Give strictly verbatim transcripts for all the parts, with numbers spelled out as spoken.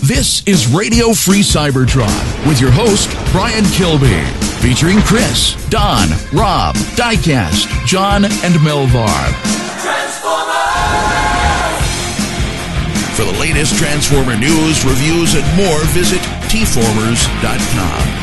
This is Radio Free Cybertron with your host, Brian Kilby, featuring Chris, Don, Rob, Diecast, John, and Melvar. Transformers! For the latest Transformer news, reviews, and more, visit T formers dot com.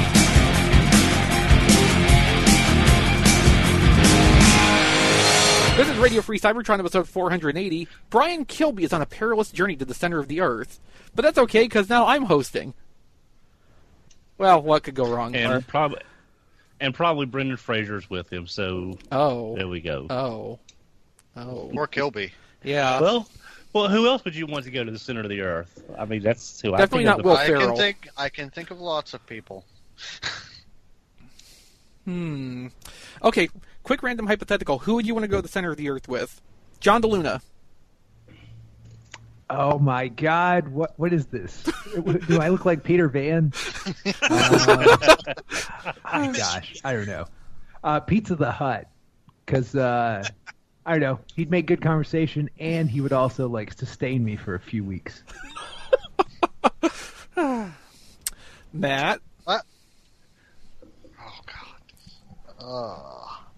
This is Radio Free Cybertron, episode four hundred eighty. Brian Kilby is on a perilous journey to the center of the Earth. But that's okay, because now I'm hosting. Well, what could go wrong? And, or, probably, and probably Brendan Fraser's with him, so oh, there we go. Oh. Oh. Or Kilby. Yeah. Well, well, who else would you want to go to the center of the Earth? I mean, that's who Definitely I think not Will I Ferrell. can think. I can think of lots of people. hmm. Okay. Quick random hypothetical. Who would you want to go to the center of the Earth with? John DeLuna. Oh my God! What what is this? Do I look like Peter Van? Uh, oh gosh, I don't know. Uh, Pizza the Hut, because uh, I don't know. He'd make good conversation, and he would also like sustain me for a few weeks. Matt. What? Oh God. Uh.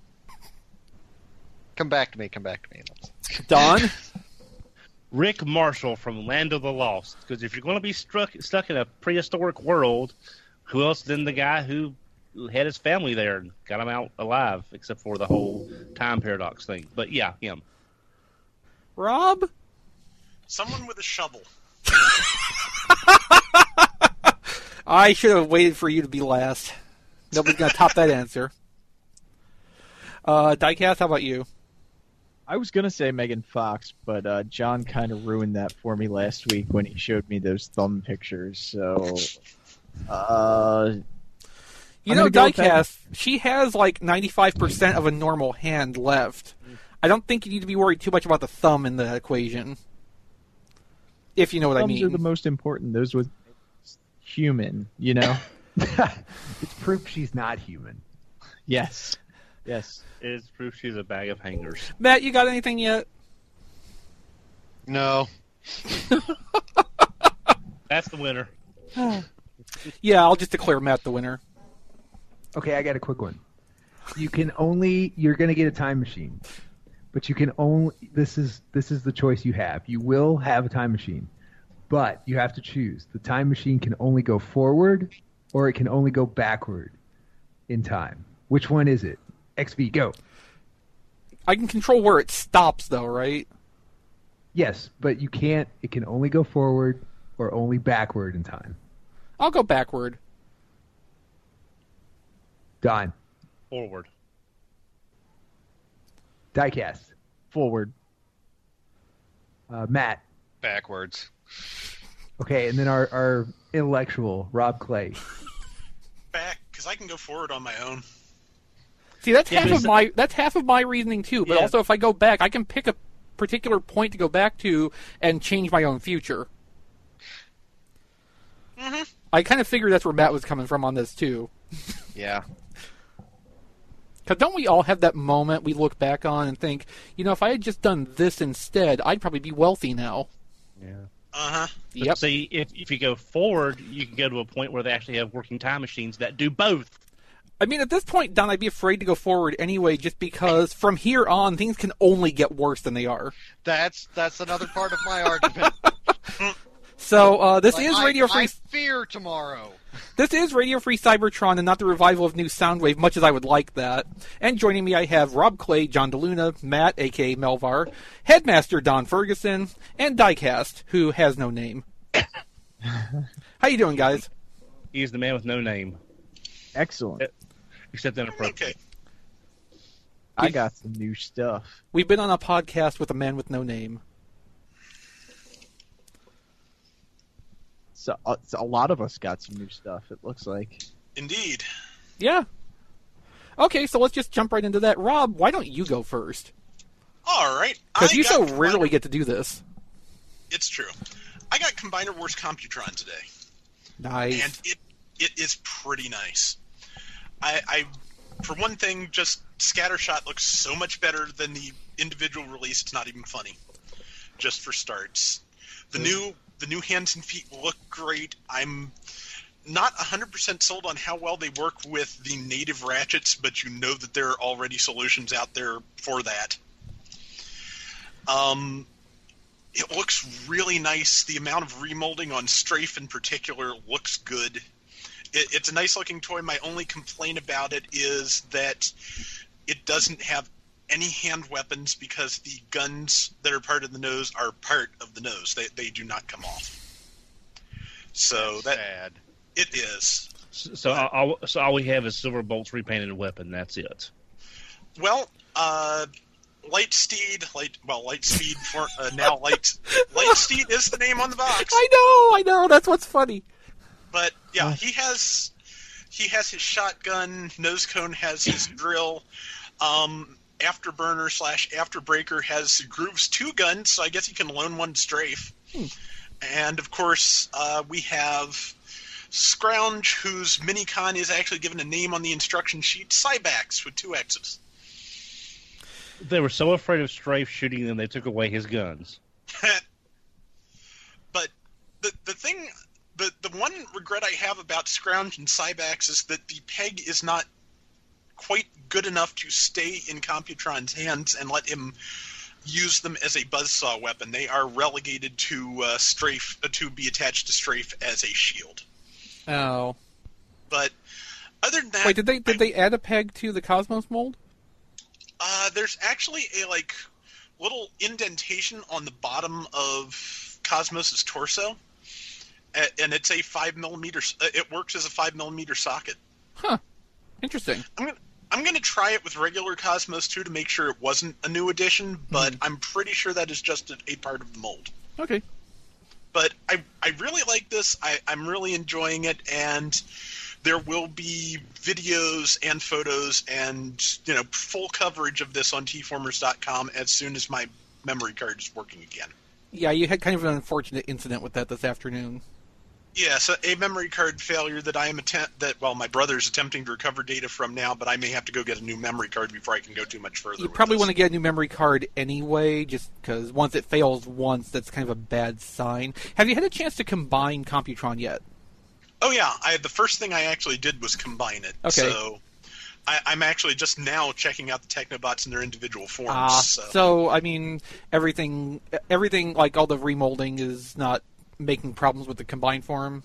Come back to me. Come back to me. Don. Rick Marshall from Land of the Lost. Because if you're going to be struck, stuck in a prehistoric world, who else than the guy who had his family there and got him out alive, except for the whole time paradox thing. But yeah, him. Rob? Someone with a shovel. I should have waited for you to be last. Nobody's going to top that answer. Uh, Diecast, how about you? I was going to say Megan Fox, but uh, John kind of ruined that for me last week when he showed me those thumb pictures. So, uh, you know, Diecast, she has like ninety-five percent of a normal hand left. I don't think you need to be worried too much about the thumb in the equation. If you know what Thumbs I mean. Thumbs are the most important. Those with human, you know? It's proof she's not human. Yes. Yes. It's proof she's a bag of hangers. Matt, you got anything yet? No. That's the winner. Yeah, I'll just declare Matt the winner. Okay, I got a quick one. You can only you're going to get a time machine, but you can only this is this is the choice you have. You will have a time machine, but you have to choose. The time machine can only go forward, or it can only go backward in time. Which one is it? X V, go. I can control where it stops, though, right? Yes, but you can't. It can only go forward or only backward in time. I'll go backward. Don. Forward. Diecast. Forward. Uh, Matt. Backwards. Okay, and then our, our intellectual, Rob Clay. Back, because I can go forward on my own. See, that's Yeah, half of my that's half of my reasoning too. But Yeah. also, if I go back, I can pick a particular point to go back to and change my own future. Mm-hmm. I kind of figured that's where Matt was coming from on this too. Yeah. Because don't we all have that moment we look back on and think, you know, if I had just done this instead, I'd probably be wealthy now. Yeah. Uh-huh. Yep. See, if if you go forward, you can go to a point where they actually have working time machines that do both. I mean, at this point, Don, I'd be afraid to go forward anyway, just because from here on, things can only get worse than they are. That's that's another part of my argument. So uh, this Like, is I, Radio Free. I fear tomorrow. This is Radio Free Cybertron, and not the revival of New Soundwave, much as I would like that. And joining me, I have Rob Clay, John DeLuna, Matt, a k a. Melvar, Headmaster Don Ferguson, and Diecast, who has no name. How you doing, guys? He's the man with no name. Excellent. Except inappropriate. Okay. I got some new stuff. We've been on a podcast with a man with no name. So, uh, so a lot of us got some new stuff, it looks like. Indeed. Yeah. Okay, so let's just jump right into that. Rob, why don't you go first? All right. Because I you so got rarely Combiner- get to do this. It's true. I got Combiner Wars Computron today, Nice. and it it is pretty nice. I, I, for one thing, just Scattershot looks so much better than the individual release. It's not even funny. Just for starts, the new the new hands and feet look great. I'm not one hundred percent sold on how well they work with the native ratchets, but you know that there are already solutions out there for that. Um, it looks really nice. The amount of remolding on Strafe in particular looks good. It, it's a nice-looking toy. My only complaint about it is that it doesn't have any hand weapons because the guns that are part of the nose are part of the nose. They they do not come off. So that Sad. It is. So, so all, so all we have is Silverbolt's repainted weapon. That's it. Well, uh, Lightsteed, light well, Lightspeed for uh, now Light Lightsteed is the name on the box. I know, I know. That's what's funny. But yeah, he has he has his shotgun. Nosecone has his drill. Um, Afterburner slash Afterbreaker has Groove's two guns, so I guess he can loan one to Strafe. Hmm. And of course, uh, we have Scrounge, whose minicon is actually given a name on the instruction sheet, Cybax with two X's. They were so afraid of Strafe shooting them, they took away his guns. But the the thing, the the one regret I have about Scrounge and Cybax is that the peg is not quite good enough to stay in Computron's hands and let him use them as a buzzsaw weapon. They are relegated to uh, Strafe uh, to be attached to Strafe as a shield. Oh. But other than that, Wait, did they did I, they add a peg to the Cosmos mold? Uh, there's actually a like little indentation on the bottom of Cosmos's torso, and it's a five millimeter. It works as a five millimeter socket. Huh. Interesting. I'm gonna I'm gonna try it with regular Cosmos too to make sure it wasn't a new addition, but Mm. I'm pretty sure that is just a, a part of the mold. Okay. But I I really like this. I, I'm really enjoying it, and there will be videos and photos and you know full coverage of this on T formers dot com as soon as my memory card is working again. Yeah, you had kind of an unfortunate incident with that this afternoon. Yes, a, a memory card failure that I am attempt that well, my brother's attempting to recover data from now, but I may have to go get a new memory card before I can go too much further. You with probably this. want to get a new memory card anyway, just because once it fails once, that's kind of a bad sign. Have you had a chance to combine Computron yet? Oh yeah, I, the first thing I actually did was combine it. Okay. So I, I'm actually just now checking out the Technobots in their individual forms. Ah, so. so I mean, everything, everything like all the remolding is not making problems with the combined form.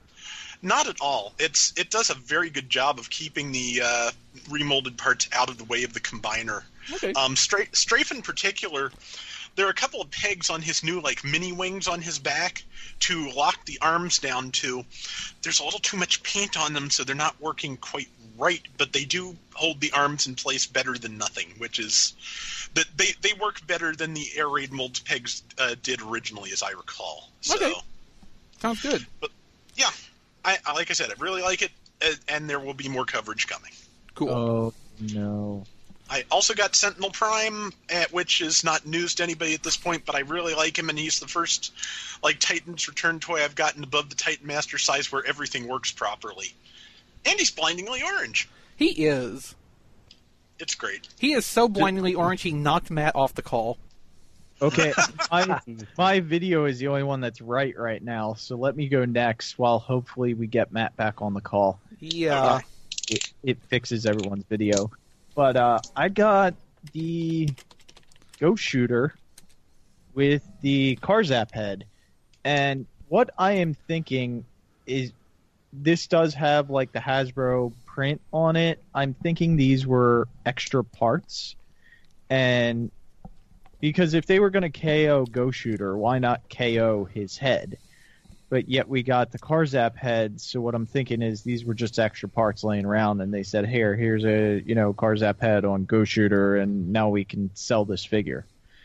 Not at all. It's it does a very good job of keeping the uh, remolded parts out of the way of the combiner. Okay. Um, Strafe, Strafe in particular, there are a couple of pegs on his new like mini wings on his back to lock the arms down to. There's a little too much paint on them, so they're not working quite right. But they do hold the arms in place better than nothing, which is that they they work better than the air raid mold pegs uh, did originally, as I recall. So, Okay. Sounds good. But yeah. I, I, like I said, I really like it, and, and there will be more coverage coming. Cool. Oh, no. I also got Sentinel Prime, uh, which is not news to anybody at this point, but I really like him, and he's the first like Titan's Return toy I've gotten above the Titan Master size where everything works properly. And he's blindingly orange. He is. It's great. He is so blindingly orange, he knocked Matt off the call. Okay, my, my video is the only one that's right right now, so let me go next while hopefully we get Matt back on the call. Yeah. Okay. It, it fixes everyone's video. But uh, I got the Ghost Shooter with the Karzap head, and what I am thinking is this does have like the Hasbro print on it. I'm thinking these were extra parts, and because if they were going to K O Ghost Shooter, why not K O his head? But yet we got the Karzap head, so what I'm thinking is these were just extra parts laying around, and they said, here, here's a, you know, Karzap head on Ghost Shooter, and now we can sell this figure.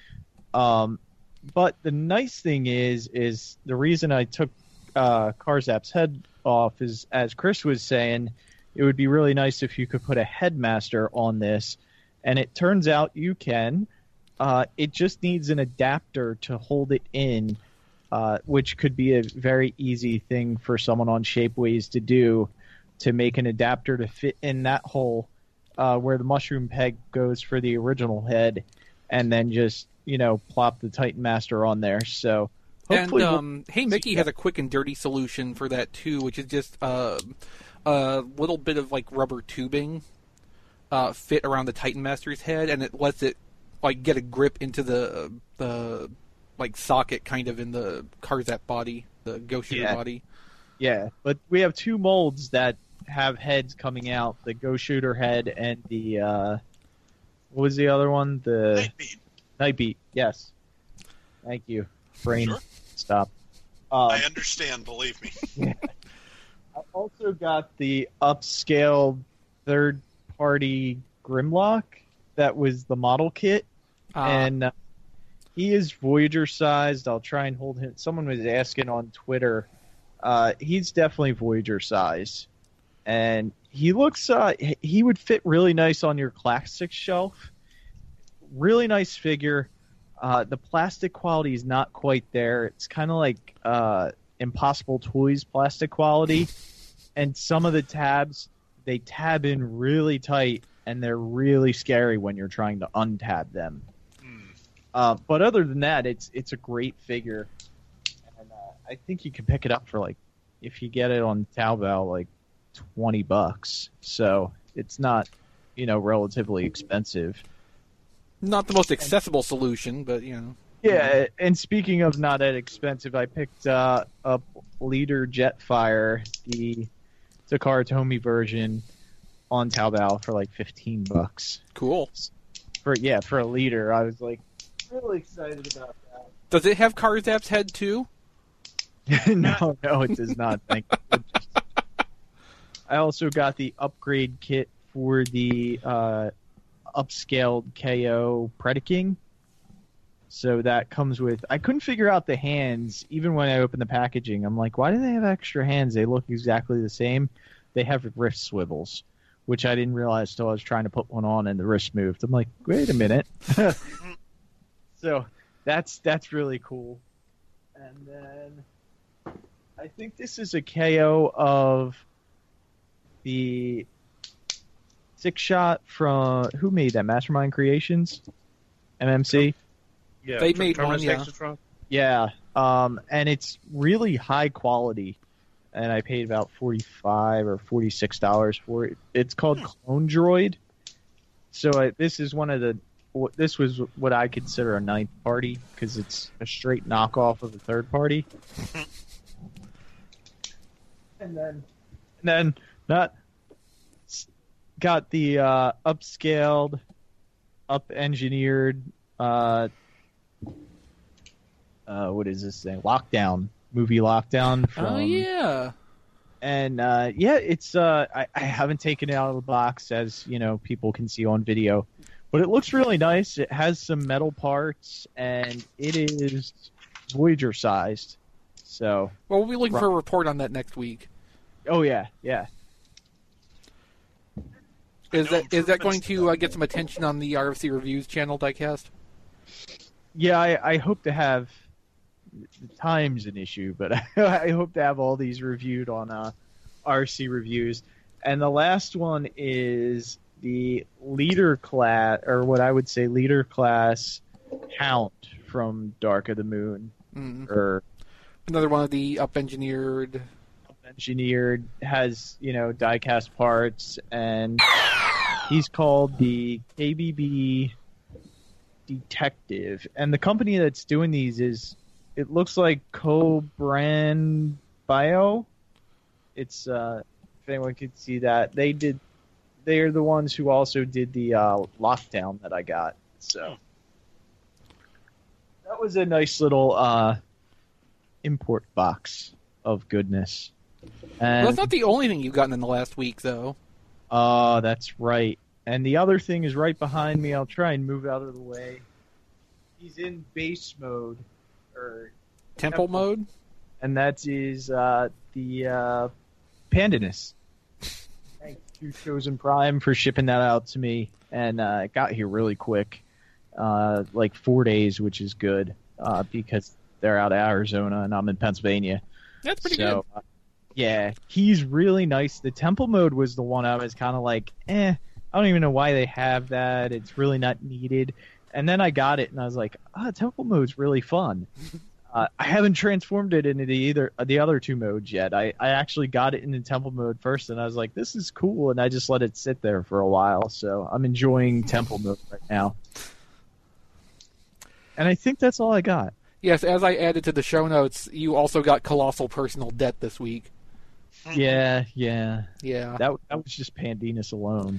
Um, but the nice thing is, is the reason I took uh, Karzap's head off is, as Chris was saying, it would be really nice if you could put a headmaster on this, and it turns out you can. Uh, it just needs an adapter to hold it in, uh, which could be a very easy thing for someone on Shapeways to do, to make an adapter to fit in that hole uh, where the mushroom peg goes for the original head, and then just, you know, plop the Titan Master on there. So And Hopefully we'll- um, Hey Mickey has a quick and dirty solution for that too, which is just uh, a little bit of like rubber tubing uh, fit around the Titan Master's head, and it lets it like get a grip into the the like socket kind of in the Karzap body, the Ghost Shooter Yeah. body. Yeah, but we have two molds that have heads coming out: the Ghost Shooter head and the uh, what was the other one? The Nightbeat. Nightbeat. Yes. Thank you. Brain Sure. stop. Um, I understand, believe me. I also got the upscaled third-party Grimlock that was the model kit, Uh, and uh, he is Voyager-sized. I'll try and hold him. Someone was asking on Twitter. Uh, he's definitely Voyager-sized, and he looks. Uh, he- he would fit really nice on your classic shelf. Really nice figure. Uh, the plastic quality is not quite there. It's kind of like uh, Impossible Toys plastic quality. And some of the tabs, they tab in really tight, and they're really scary when you're trying to untab them. Hmm. Uh, but other than that, it's it's a great figure. And uh, I think you can pick it up for, like, if you get it on Taobao, like twenty bucks. So it's not, you know, relatively expensive. not the most accessible solution, but you know. Yeah, and speaking of not that expensive, I picked uh, up Leader Jetfire, the Takara Tomy version, on Taobao for like fifteen bucks. Cool. For yeah, for a leader, I was like really excited about Does it have Karzap's head too? that. no, no, it does not. Thank you. I also got the upgrade kit for the uh, upscaled K O Predaking. So that comes with... I couldn't figure out the hands, even when I opened the packaging. I'm like, why do they have extra hands? They look exactly the same. They have wrist swivels, which I didn't realize until I was trying to put one on and the wrist moved. I'm like, wait a minute. So that's that's really cool. And then I think this is a K O of the six shot from... Who made that? Mastermind Creations? M M C? Yeah, They Ter- made Terminus one, yeah. Exatron. Yeah, um, and it's really high quality, and I paid about forty-five or forty-six dollars for it. It's called Clone Droid. So I, this is one of the. wh- This was what I consider a ninth party because it's a straight knockoff of a third party. and then, and then not s- got the uh, upscaled, up engineered. Uh, Uh, what is this thing? Lockdown movie, Lockdown. From, Oh yeah. And uh, yeah, it's. Uh, I, I haven't taken it out of the box, as you know, people can see on video, but it looks really nice. It has some metal parts, and it is Voyager sized. So, Well, we'll be looking for a report on that next week. oh yeah, yeah. Is No that is that going improvements to uh, get some attention on the R F C Reviews channel, Diecast? Yeah, I, I hope to have. The time's an issue, but I hope to have all these reviewed on uh, R C Reviews. And the last one is the leader class, or what I would say leader class Hound from Dark of the Moon, Mm. or Another one of the up-engineered. engineered, has, you know, diecast parts, and he's called the K B B Detective. And the company that's doing these is, it looks like Co-Brand Bio. It's, uh, if anyone could see that, they did, they're the ones who also did the uh, Lockdown that I got. So that was a nice little uh, import box of goodness. And, Well, that's not the only thing you've gotten in the last week, though. oh, that's right. And the other thing is right behind me. I'll try and move out of the way. He's in base mode, or Temple Temple. mode. and that is uh, the uh, Pandanus. Thank you, Chosen Prime, for shipping that out to me, and uh, it got here really quick, uh, like four days, which is good uh, because they're out of Arizona and I'm in Pennsylvania. That's pretty so, uh, yeah, he's really nice. The Temple mode was the one I was kind of like, eh, I don't even know why they have that. It's really not needed. And then I got it, and I was like, ah, Temple mode's really fun. Uh, I haven't transformed it into the either the other two modes yet. I, I actually got it into temple mode first, and I was like, "This is cool," and I just let it sit there for a while. So I'm enjoying temple mode right now. And I think that's all I got. Yes, as I added to the show notes, you also got Colossal Personal Debt this week. Yeah, yeah, Yeah. that that was just Pandinus alone.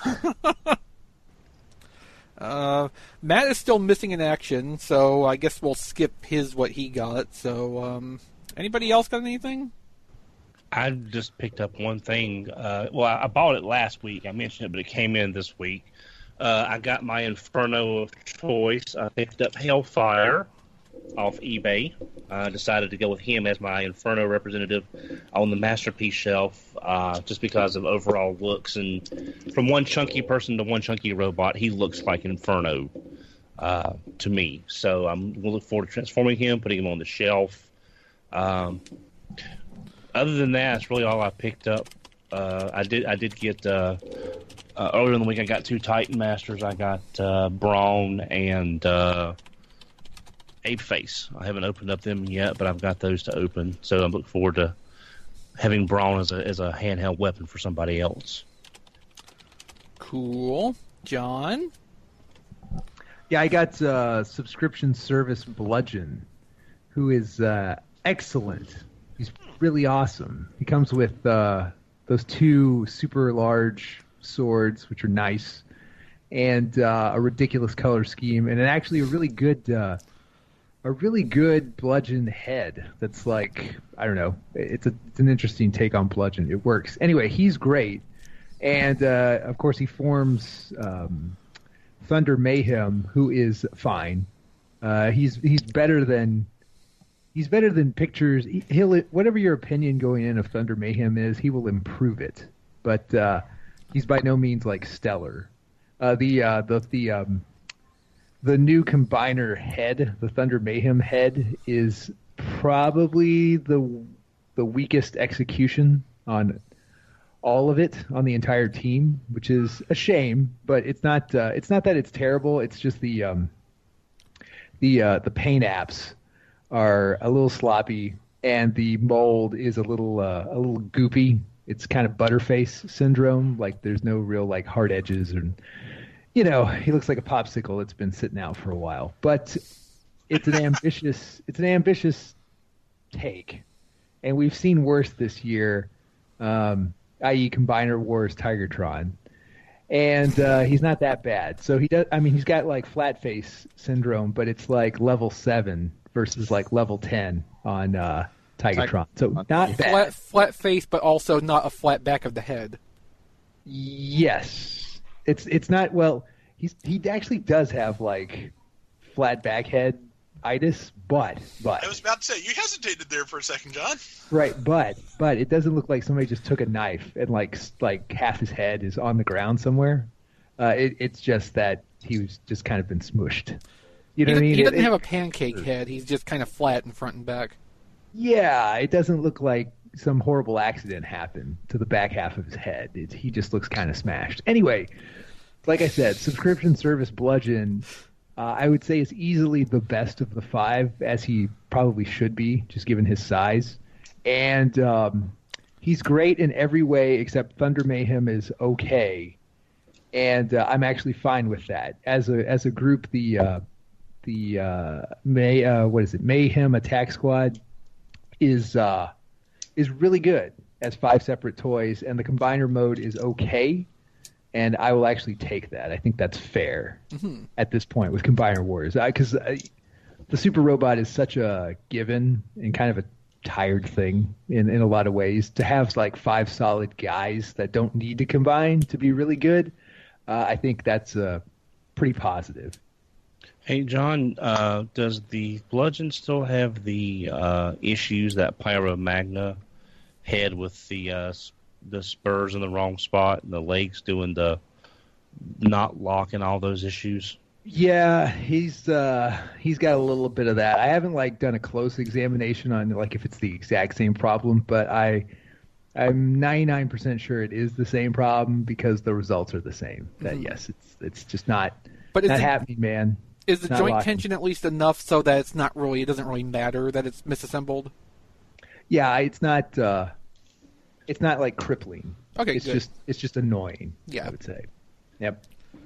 Uh, Matt is still missing in action, so I guess we'll skip his what he got. So, um, anybody else got anything? I just picked up one thing. Uh, well, I bought it last week. I mentioned it, but it came in this week. Uh, I got my Inferno of choice. I picked up Hellfire off eBay. I decided to go with him as my Inferno representative on the Masterpiece shelf, uh, just because of overall looks. And from one chunky person to one chunky robot, he looks like Inferno uh, to me. So I'm going to look forward to transforming him, putting him on the shelf. Um, other than that, that's really all I picked up. Uh, I did I did get uh, uh, earlier in the week. I got two Titan Masters. I got uh, Brawn and uh, Ape Face. I haven't opened up them yet, but I've got those to open. So I'm looking forward to having Brawn as a as a handheld weapon for somebody else. Cool. John? Yeah, I got uh, subscription service Bludgeon, who is uh, excellent. He's really awesome. He comes with uh, those two super large swords, which are nice, and uh, a ridiculous color scheme, and actually a really good, uh, a really good Bludgeon head. That's like, I don't know, it's a it's an interesting take on Bludgeon. It works anyway. He's great, and uh, of course he forms um, Thunder Mayhem, who is fine. Uh, he's he's better than. He's better than pictures. He'll whatever your opinion going in of Thunder Mayhem is, he will improve it. But uh, he's by no means like stellar. Uh, the uh, the the um, the new combiner head, the Thunder Mayhem head, is probably the the weakest execution on all of it on the entire team, which is a shame. But it's not uh, it's not that it's terrible. It's just the um, the uh, the paint apps are a little sloppy, and the mold is a little uh, a little goopy. It's kind of Butterface syndrome. Like there's no real like hard edges, and you know he looks like a popsicle that's been sitting out for a while. But it's an ambitious it's an ambitious take, and we've seen worse this year. Um, that is, Combiner Wars Tigertron, and uh, he's not that bad. So he does. I mean, he's got like flat face syndrome, but it's like level seven. Versus like level ten on uh, Tigertron. So not bad. Flat, flat face, but also not a flat back of the head. Yes. It's it's not, well, he's he actually does have like flat back head itis, but, but. I was about to say, you hesitated there for a second, John. Right, but, but it doesn't look like somebody just took a knife and like like half his head is on the ground somewhere. Uh, it, it's just that he was just kind of been smushed. You know he, what I mean? He doesn't it, have a pancake head. He's just kind of flat in front and back. Yeah, it doesn't look like some horrible accident happened to the back half of his head. It, he just looks kind of smashed. Anyway, like I said, subscription service Bludgeon, uh, I would say is easily the best of the five, as he probably should be, just given his size. And um, he's great in every way except Thunder Mayhem is okay. And uh, I'm actually fine with that. As a as a group, the... Uh, The uh, May uh, what is it? Mayhem Attack Squad is uh, is really good as five separate toys, and the combiner mode is okay. And I will actually take that. I think that's fair mm-hmm. at this point with Combiner Wars, because uh, the Super Robot is such a given and kind of a tired thing in, in a lot of ways. To have like five solid guys that don't need to combine to be really good, uh, I think that's uh, pretty positive. Hey, John, uh, does the Bludgeon still have the uh, issues that Pyro Magna had with the uh, the spurs in the wrong spot and the legs doing the not lock and all those issues? Yeah, he's uh, he's got a little bit of that. I haven't like done a close examination on like if it's the exact same problem, but I I'm ninety-nine percent sure it is the same problem because the results are the same. That mm-hmm. yes, it's it's just not but not it, happening, man. Is the Not joint locking. tension at least enough so that it's not really, it doesn't really matter that it's misassembled? Yeah, it's not. Uh, it's not like crippling. Okay, it's good. just it's just annoying. Yeah. I would say. Yep.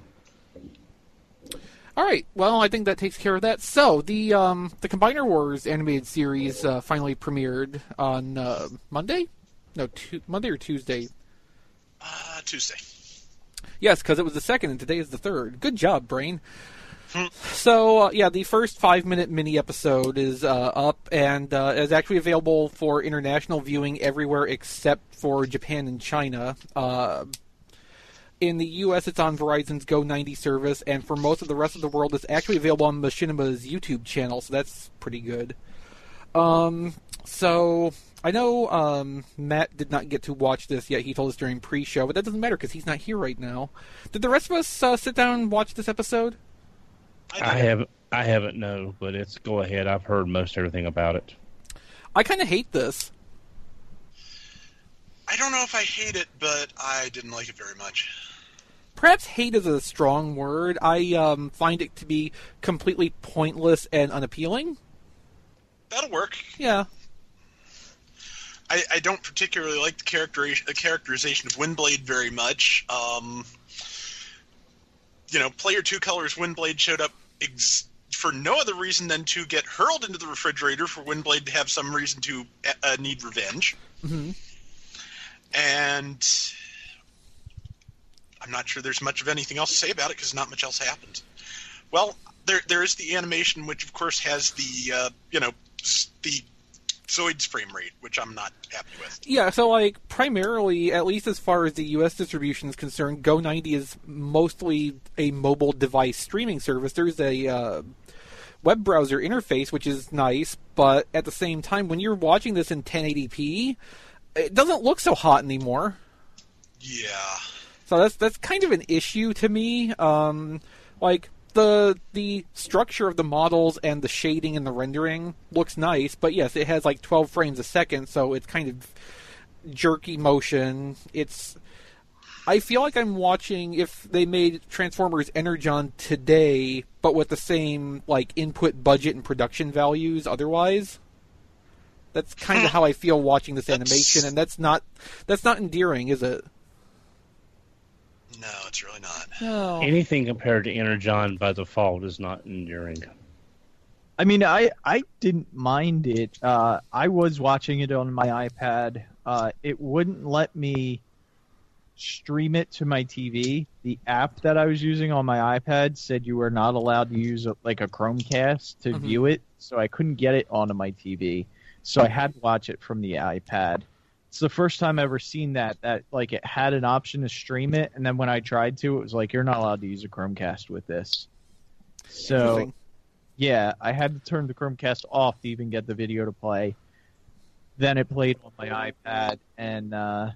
All right. Well, I think that takes care of that. So the um, the Combiner Wars animated series uh, finally premiered on uh, Monday. No, tu- Monday or Tuesday. Uh, Tuesday. Yes, because it was the second, and today is the third. Good job, Brain. So, uh, yeah, the first five-minute mini-episode is uh, up and uh, is actually available for international viewing everywhere except for Japan and China. Uh, in the U S, it's on Verizon's Go ninety service, and for most of the rest of the world, it's actually available on Machinima's YouTube channel, so that's pretty good. Um, so, I know um, Matt did not get to watch this yet. He told us during pre-show, but that doesn't matter because he's not here right now. Did the rest of us uh, sit down and watch this episode? I haven't. I haven't. No, but it's go ahead. I've heard most everything about it. I kind of hate this. I don't know if I hate it, but I didn't like it very much. Perhaps hate is a strong word. I um, find it to be completely pointless and unappealing. That'll work. Yeah. I, I don't particularly like the, character, the characterization of Windblade very much. Um, you know, Player Two Colors Windblade showed up ex- for no other reason than to get hurled into the refrigerator for Windblade to have some reason to uh, need revenge. Mm-hmm. And I'm not sure there's much of anything else to say about it because not much else happens. Well, there there is the animation, which of course has the uh, you know the Zoids frame rate, which I'm not happy with. Yeah, so, like, primarily, at least as far as the U S distribution is concerned, Go ninety is mostly a mobile device streaming service. There's a uh, web browser interface, which is nice, but at the same time, when you're watching this in ten eighty p, it doesn't look so hot anymore. Yeah. So that's that's kind of an issue to me. Um, like, the the structure of the models and the shading and the rendering looks nice, but yes, it has like twelve frames a second, so it's kind of jerky motion. It's I feel like I'm watching if they made Transformers Energon today, but with the same like input budget and production values otherwise. That's kind of how I feel watching this animation, and that's not that's not endearing, is it? No, it's really not. No. Anything compared to Energon by default is not enduring. I mean, I, I didn't mind it. Uh, I was watching it on my iPad. Uh, it wouldn't let me stream it to my T V. The app that I was using on my iPad said you were not allowed to use a, like a Chromecast to Mhm. view it, so I couldn't get it onto my T V. So I had to watch it from the iPad. It's the first time I've ever seen that, that like it had an option to stream it, and then when I tried to, it was like, you're not allowed to use a Chromecast with this. So, Interesting. yeah, I had to turn the Chromecast off to even get the video to play. Then it played on my iPad, and uh,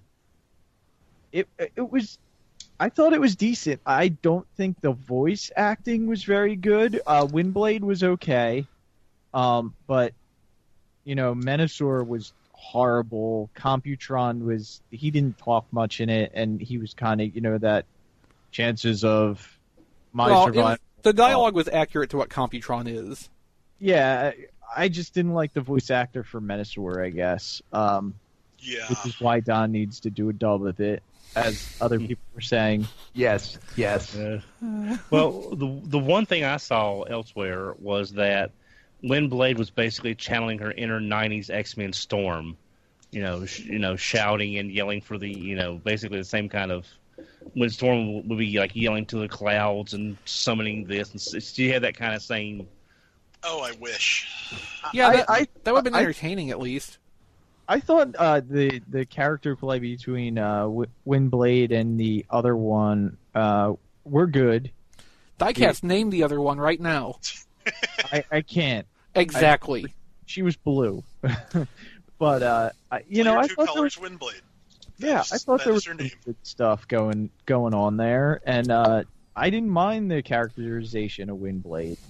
it it was. I thought it was decent. I don't think the voice acting was very good. Uh, Windblade was okay, um, but you know, Menasor was horrible. Computron was he didn't talk much in it, and he was kind of you know that chances of my well, it survival. was- the dialogue was accurate to what Computron is. Yeah, I just didn't like the voice actor for Menasor, I guess. Um, Yeah. which is why Don needs to do a dub of it, as other people were saying. Yes. Yes. Uh, well, the the one thing I saw elsewhere was that Windblade was basically channeling her inner nineties X-Men Storm, you know, sh- you know, shouting and yelling for the, you know, basically the same kind of. When Storm would be like yelling to the clouds and summoning this, and s- she had that kind of same. Oh, I wish. Yeah, I- that, I- that would have been I- entertaining at least. I thought uh, the the character play between uh, w- Windblade and the other one uh, were good. Diecast, name the other one right now. I, I can't. Exactly. She was blue, but uh, I, you know, Player I Two thought there Colors was Windblade. yeah, That I is- thought that there is was her some name. good stuff going going on there, and uh, I didn't mind the characterization of Windblade.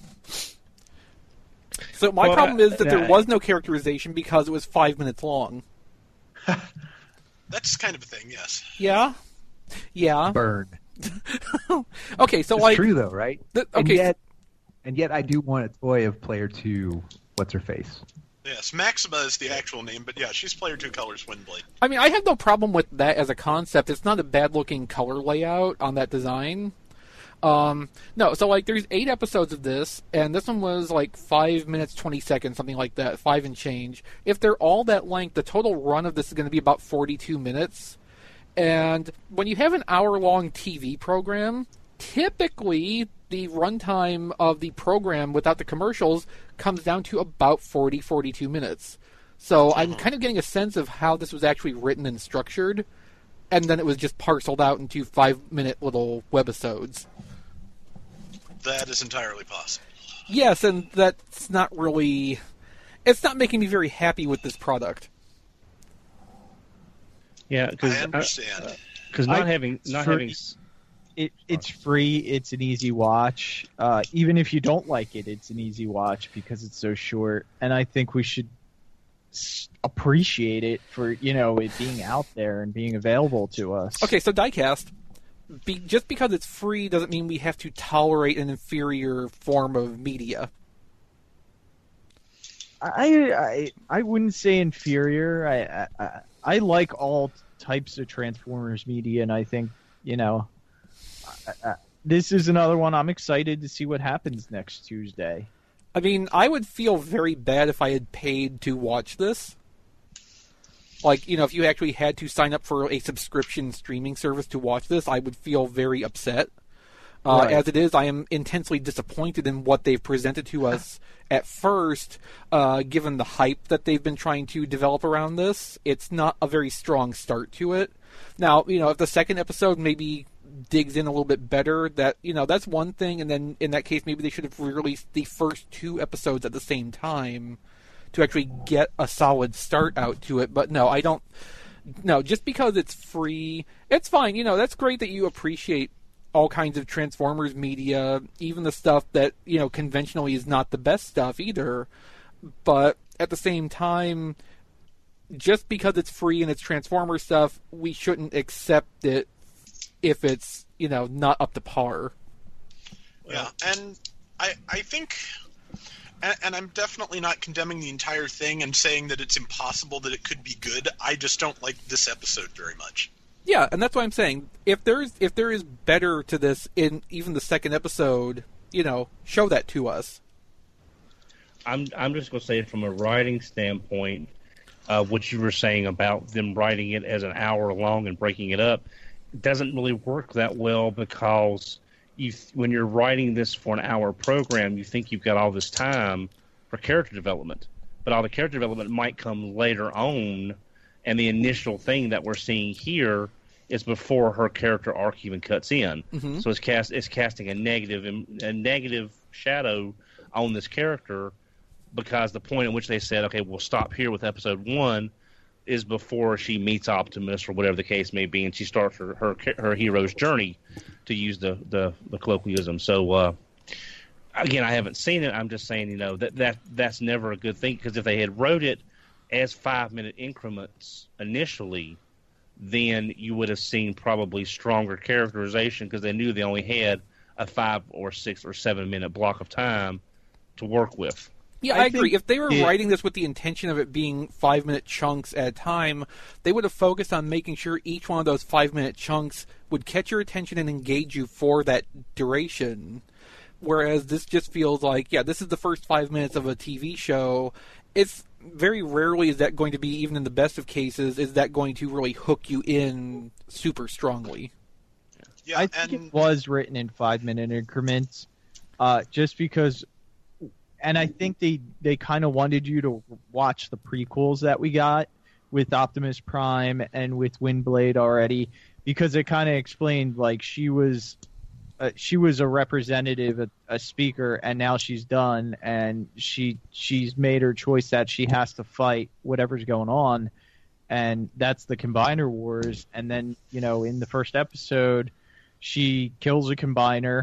So my Well, problem is that uh, there was no characterization because it was five minutes long. That's kind of a thing, yes. Yeah? Yeah. Burn. Okay, so It's like... true though, right? th- And okay, yet, And yet I do want a toy of Player Two. What's her face? Yes, Maxima is the actual name, but yeah, she's Player Two Colors Windblade. I mean, I have no problem with that as a concept. It's not a bad-looking color layout on that design. Um, no, so, like, there's eight episodes of this, and this one was, like, five minutes, twenty seconds, something like that, five and change. If they're all that length, the total run of this is going to be about forty-two minutes. And when you have an hour-long T V program, typically the runtime of the program without the commercials comes down to about forty, forty-two minutes. So I'm kind of getting a sense of how this was actually written and structured, and then it was just parceled out into five-minute little webisodes. That is entirely possible. Yes, and that's not really... It's not making me very happy with this product. Yeah, because I understand. Because not I- having not for- having It, it's free. It's an easy watch. Uh, even if you don't like it, it's an easy watch because it's so short. And I think we should s- appreciate it for, you know, it being out there and being available to us. Okay, so Diecast, be, just because it's free doesn't mean we have to tolerate an inferior form of media. I I I wouldn't say inferior. I I, I like all types of Transformers media, and I think, you know, I, I, this is another one. I'm excited to see what happens next Tuesday. I mean, I would feel very bad if I had paid to watch this. Like, you know, if you actually had to sign up for a subscription streaming service to watch this, I would feel very upset. Uh, Right. As it is, I am intensely disappointed in what they've presented to us at first, uh, given the hype that they've been trying to develop around this. It's not a very strong start to it. Now, you know, if the second episode maybe digs in a little bit better, that, you know, that's one thing, and then in that case, maybe they should have released the first two episodes at the same time to actually get a solid start out to it. But no, I don't. No, just because it's free, it's fine. You know, that's great that you appreciate all kinds of Transformers media, even the stuff that, you know, conventionally is not the best stuff either. But at the same time, just because it's free and it's Transformers stuff, we shouldn't accept it if it's, you know, not up to par. Yeah, and I I think, and, and I'm definitely not condemning the entire thing and saying that it's impossible that it could be good. I just don't like this episode very much. Yeah, and that's what I'm saying. If there's if there is better to this in even the second episode, you know, show that to us. I'm I'm just going to say from a writing standpoint, uh, what you were saying about them writing it as an hour long and breaking it up doesn't really work that well, because you when you're writing this for an hour program, you think you've got all this time for character development, but all the character development might come later on, and the initial thing that we're seeing here is before her character arc even cuts in. Mhm. So it's cast it's casting a negative a negative shadow on this character, because the point at which they said, okay, we'll stop here with episode one, is before she meets Optimus or whatever the case may be, and she starts her her, her hero's journey, to use the the, the colloquialism. So uh, again, I haven't seen it. I'm just saying, you know, that that that's never a good thing, because if they had wrote it as five minute increments initially, then you would have seen probably stronger characterization, because they knew they only had a five or six or seven minute block of time to work with. Yeah, I I, agree. think If they were it- writing this with the intention of it being five-minute chunks at a time, they would have focused on making sure each one of those five-minute chunks would catch your attention and engage you for that duration. Whereas this just feels like, yeah, this is the first five minutes of a T V show. It's very rarely is that going to be, even in the best of cases, is that going to really hook you in super strongly. Yeah, I think and it was written in five minute increments, uh, just because, and I think they they kind of wanted you to watch the prequels that we got with Optimus Prime and with Windblade already, because it kind of explained, like, she was uh, she was a representative, a, a speaker, and now she's done, and she she's made her choice that she has to fight whatever's going on, and that's the Combiner Wars. And then, you know, in the first episode, she kills a Combiner,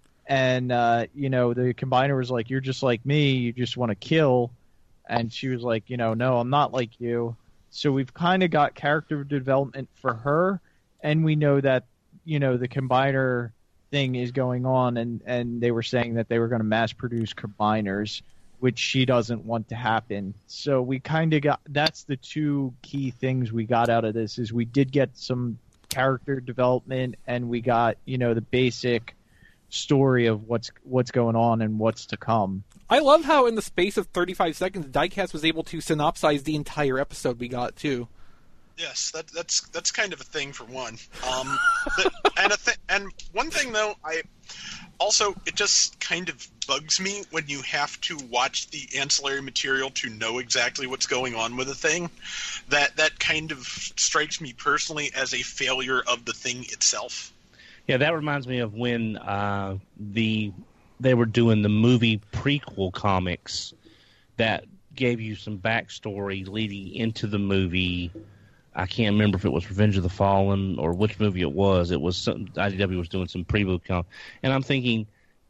and uh, you know, the Combiner was like, "You're just like me. You just want to kill," and she was like, "You know, no, I'm not like you." So we've kind of got character development for her, and we know that, you know, the Combiner thing is going on, and, and they were saying that they were going to mass produce combiners, which she doesn't want to happen. So we kind of got, that's the two key things we got out of this, is we did get some character development, and we got, you know, the basic story of what's what's going on and what's to come. I love how in the space of thirty-five seconds, Diecast was able to synopsize the entire episode we got, too. Yes, that, that's that's kind of a thing for one. Um, but, and a th- and one thing though, I also it just kind of bugs me when you have to watch the ancillary material to know exactly what's going on with a thing. That that kind of strikes me personally as a failure of the thing itself. Yeah, that reminds me of when uh, the they were doing the movie prequel comics that gave you some backstory leading into the movie. I can't remember if it was Revenge of the Fallen or which movie it was. It was some, I D W was doing some preview com, and I'm thinking,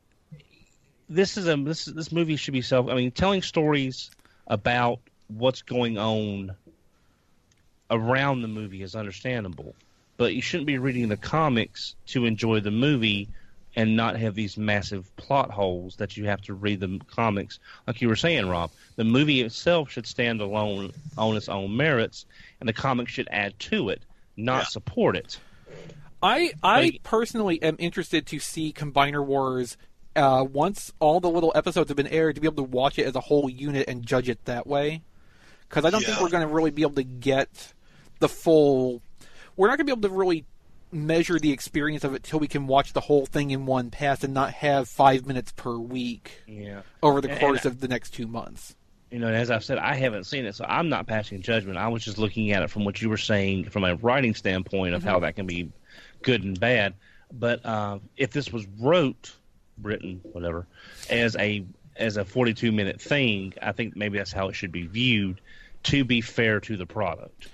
this is a this this movie should be self. I mean, telling stories about what's going on around the movie is understandable, but you shouldn't be reading the comics to enjoy the movie and not have these massive plot holes that you have to read the comics. Like you were saying, Rob, the movie itself should stand alone on its own merits, and the comics should add to it, not yeah. support it. I I But, personally am interested to see Combiner Wars uh, once all the little episodes have been aired, to be able to watch it as a whole unit and judge it that way. Because I don't Yeah. think we're going to really be able to get the full... We're not going to be able to really measure the experience of it till we can watch the whole thing in one pass and not have five minutes per week yeah. over the And- course and- of the next two months. You know, as I've said, I haven't seen it, so I'm not passing judgment. I was just looking at it from what you were saying from a writing standpoint of Mm-hmm. how that can be good and bad. But uh, if this was wrote, written, whatever, as a as a forty-two minute thing, I think maybe that's how it should be viewed, to be fair to the product.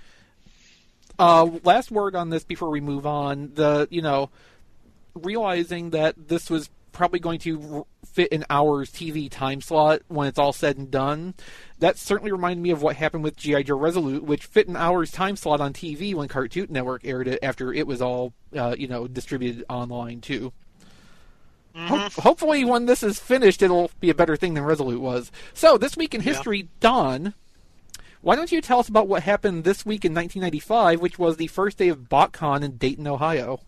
Uh, last word on this before we move on. The you know, realizing that this was probably going to fit an hour's T V time slot when it's all said and done, that certainly reminded me of what happened with G I. Joe Resolute, which fit an hour's time slot on T V when Cartoon Network aired it after it was all uh, you know distributed online too. Ho- hopefully, when this is finished, it'll be a better thing than Resolute was. So, this week in history, Don, why don't you tell us about what happened this week in nineteen ninety-five, which was the first day of BotCon in Dayton, Ohio?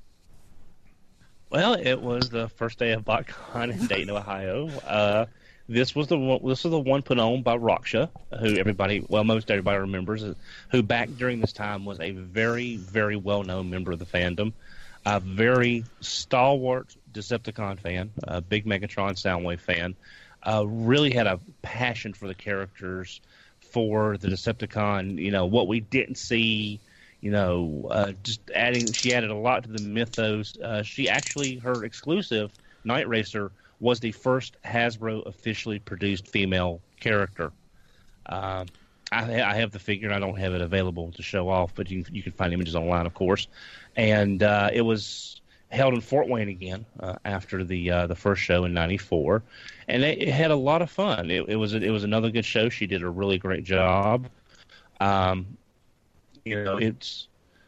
Well, it was the first day of BotCon in Dayton, Ohio. Uh, this was the one, this was the one put on by Raksha, who everybody, well, most everybody remembers, who back during this time was a very, very well-known member of the fandom, a very stalwart Decepticon fan, a big Megatron Soundwave fan, uh, really had a passion for the characters, for the Decepticon, you know, what we didn't see. You know, uh, just adding, she added a lot to the mythos. Uh, she actually, her exclusive, Night Racer, was the first Hasbro officially produced female character. Uh, I, I have the figure, and I don't have it available to show off, but you, you can find images online, of course. And uh, it was held in Fort Wayne again uh, after the uh, the first show in ninety-four, and it, it had a lot of fun. It, it was it was another good show. She did a really great job. Um, You know, it's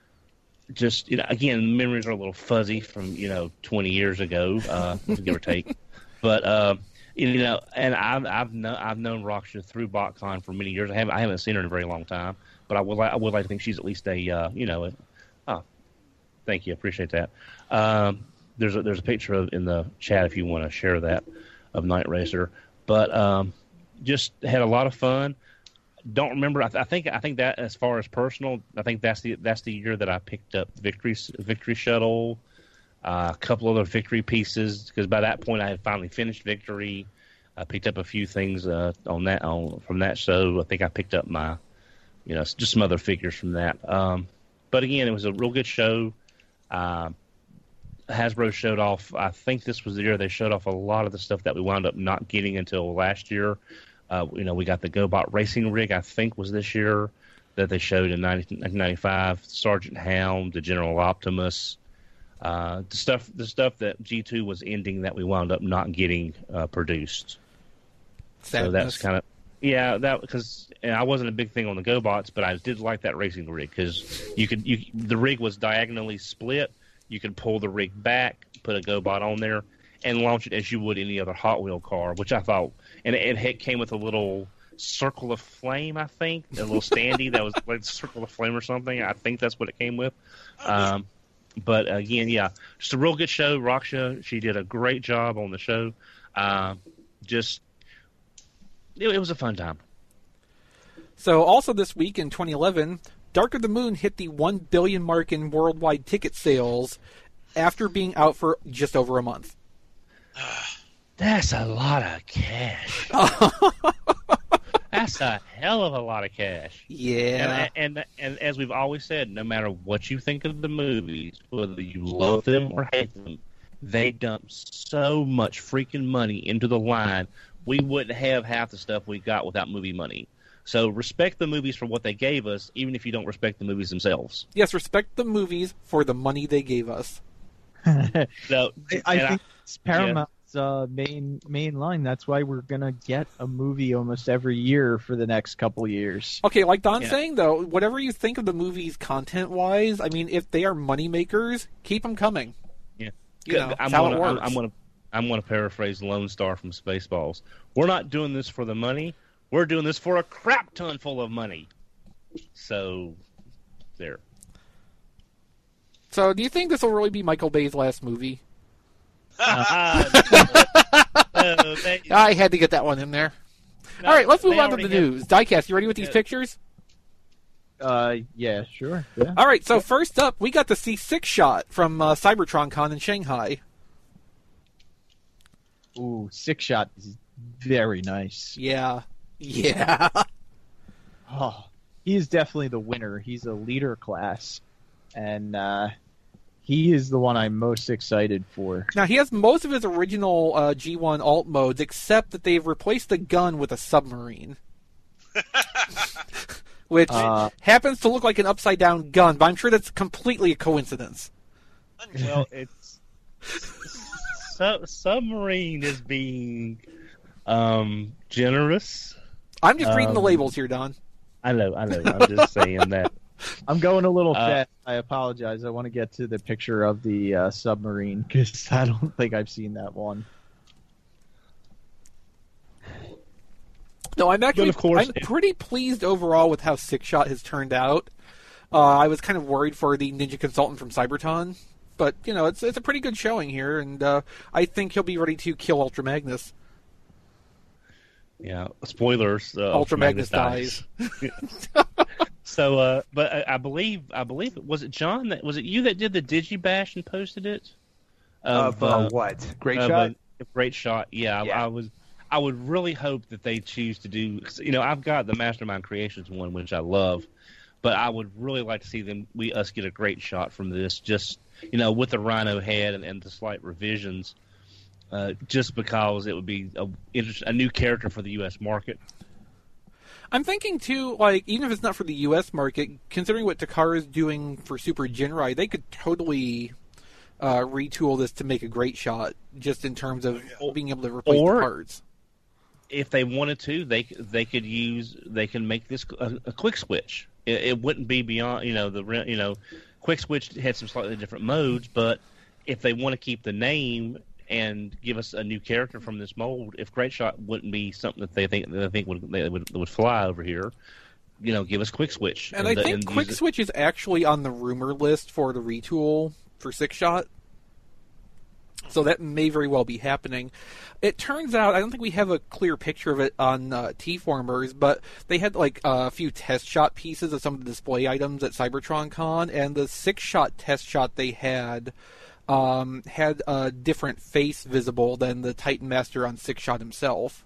just, you know, again, memories are a little fuzzy from, you know, twenty years ago, uh, give or take. But, uh, you know, and I've I've, know, I've known Raksha through BotCon for many years. I haven't I haven't seen her in a very long time, but I would like I would like to think she's at least a, uh, you know, a, oh, thank you, appreciate that. Um, there's a, there's a picture of, in the chat if you want to share that, of Night Racer. But um, just had a lot of fun. Don't remember. I, th- I think. I think that as far as personal, I think that's the that's the year that I picked up Victory Victory Shuttle, uh, a couple other Victory pieces. Because by that point, I had finally finished Victory. I picked up a few things uh, on that on from that show. I think I picked up my, you know, just some other figures from that. Um, but again, it was a real good show. Uh, Hasbro showed off. I think this was the year they showed off a lot of the stuff that we wound up not getting until last year. Uh, you know, we got the GoBot racing rig, I think, was this year that they showed in nineteen ninety-five. Sergeant Hound, the General Optimus, uh, the stuff, the stuff that G two was ending that we wound up not getting uh, produced. Sadness. So that's kind of yeah, that because I wasn't a big thing on the GoBots, but I did like that racing rig because you could you the rig was diagonally split. You could pull the rig back, put a GoBot on there and launch it as you would any other Hot Wheel car, which I thought, and it, it came with a little circle of flame, I think, a little standee that was like circle of flame or something. I think that's what it came with. Um, but again, yeah, just a real good show. Raksha, she did a great job on the show. Um, just, it, it was a fun time. So also this week in twenty eleven, Dark of the Moon hit the one billion mark in worldwide ticket sales after being out for just over a month. That's a lot of cash. That's a hell of a lot of cash. Yeah. And, and and as we've always said, no matter what you think of the movies, whether you love them or hate them, they dump so much freaking money into the line. We wouldn't have half the stuff we got without movie money. So respect the movies for what they gave us, even if you don't respect the movies themselves. Yes, respect the movies for the money they gave us. So I, I think I, it's Paramount's uh, main main line. That's why we're gonna get a movie almost every year for the next couple years. Okay, like Don's Yeah. saying, though, whatever you think of the movies content-wise, I mean, if they are money makers, keep them coming. Yeah, You know, I'm that's how gonna, it works. I'm, I'm gonna I'm gonna paraphrase Lone Star from Spaceballs. We're not doing this for the money. We're doing this for a crap ton full of money. So, there. So, do you think this will really be Michael Bay's last movie? Uh, uh, they, I had to get that one in there. no, All right, let's move they on to the already have- news. Diecast, you ready with these Yeah. pictures? Uh, yeah, sure. Yeah. All right, so first up, we got to see Six Shot from uh, Cybertron Con in Shanghai. Ooh, Six Shot is very nice. Yeah. Yeah. Oh, he is definitely the winner. He's a leader class, and uh, he is the one I'm most excited for. Now, he has most of his original uh, G one alt modes, except that they've replaced the gun with a submarine. Which Uh, happens to look like an upside-down gun, but I'm sure that's completely a coincidence. Well, it's su- submarine is being um, generous. I'm just reading the Um, labels here, Don. I know, I know. I'm just saying that. I'm going a little Uh, fast. I apologize. I want to get to the picture of the uh, submarine because I don't think I've seen that one. No, I'm actually of course- I'm pretty pleased overall with how Six Shot has turned out. Uh, I was kind of worried for the Ninja Consultant from Cybertron, but you know it's it's a pretty good showing here, and uh, I think he'll be ready to kill Ultra Magnus. Yeah, spoilers. Uh, Ultra Magnus dies. So, uh, but I, I believe, I believe, was it John that was it you that did the Digibash and posted it? Of uh, what? Great of shot? A, a great shot. Yeah, I- Yeah. I was. I would really hope that they choose to do. You know, I've got the Mastermind Creations one, which I love, but I would really like to see them. We us get a great shot from this. Just you know, with the Rhino head and, and the slight revisions, uh, just because it would be a, interest- a new character for the U S market. I'm thinking too, like even if it's not for the U S market, considering what Takara is doing for Super Jinrai, they could totally uh, retool this to make a great shot, just in terms of being able to replace Or- the parts. If they wanted to, they they could use they can make this a, a quick switch. It, it wouldn't be beyond you know the re- you know quick switch had some slightly different modes, but if they want to keep the name and give us a new character from this mold, if Great Shot wouldn't be something that they think that they think would they would, would fly over here, you know, give us quick switch. And I the- think use Quick it- Switch is actually on the rumor list for the retool for Six Shot. So that may very well be happening. It turns out, I don't think we have a clear picture of it on uh, T-Formers, but they had like a few test shot pieces of some of the display items at Cybertron Con, and the six-shot test shot they had um, had a different face visible than the Titan Master on Six Shot himself.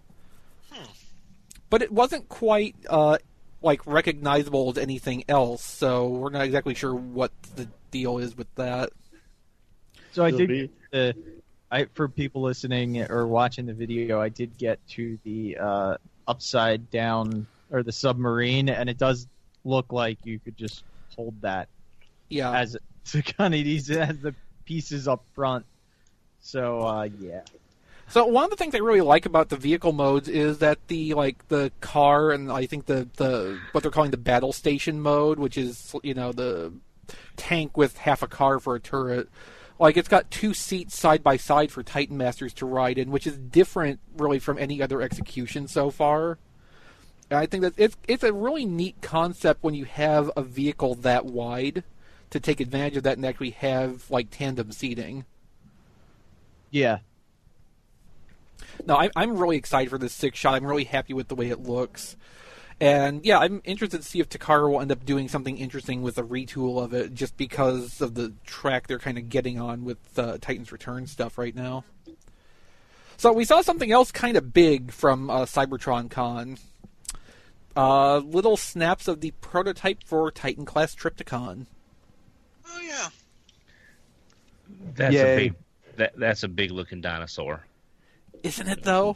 But it wasn't quite uh, like recognizable as anything else, so we're not exactly sure what the deal is with that. So I Will did. be. Uh, I for people listening or watching the video, I did get to the uh, upside down or the submarine, and it does look like you could just hold that Yeah. as to kind of these as the pieces up front. So uh, yeah. So one of the things I really like about the vehicle modes is that the like the car and I think the, the what they're calling the battle station mode, which is you know the tank with half a car for a turret, Like, it's got two seats side by side for Titan Masters to ride in, which is different, really, from any other execution so far. And I think that it's it's a really neat concept when you have a vehicle that wide to take advantage of that and actually have, like, tandem seating. Yeah. No, I'm, I'm really excited for this six shot. I'm really happy with the way it looks. And, yeah, I'm interested to see if Takara will end up doing something interesting with a retool of it, just because of the track they're kind of getting on with uh, Titan's Return stuff right now. So we saw something else kind of big from uh, Cybertron Con. Uh, little snaps of the prototype for Titan-class Trypticon. Oh, yeah. That's Yay. a big. That, that's a big looking dinosaur. Isn't it, though?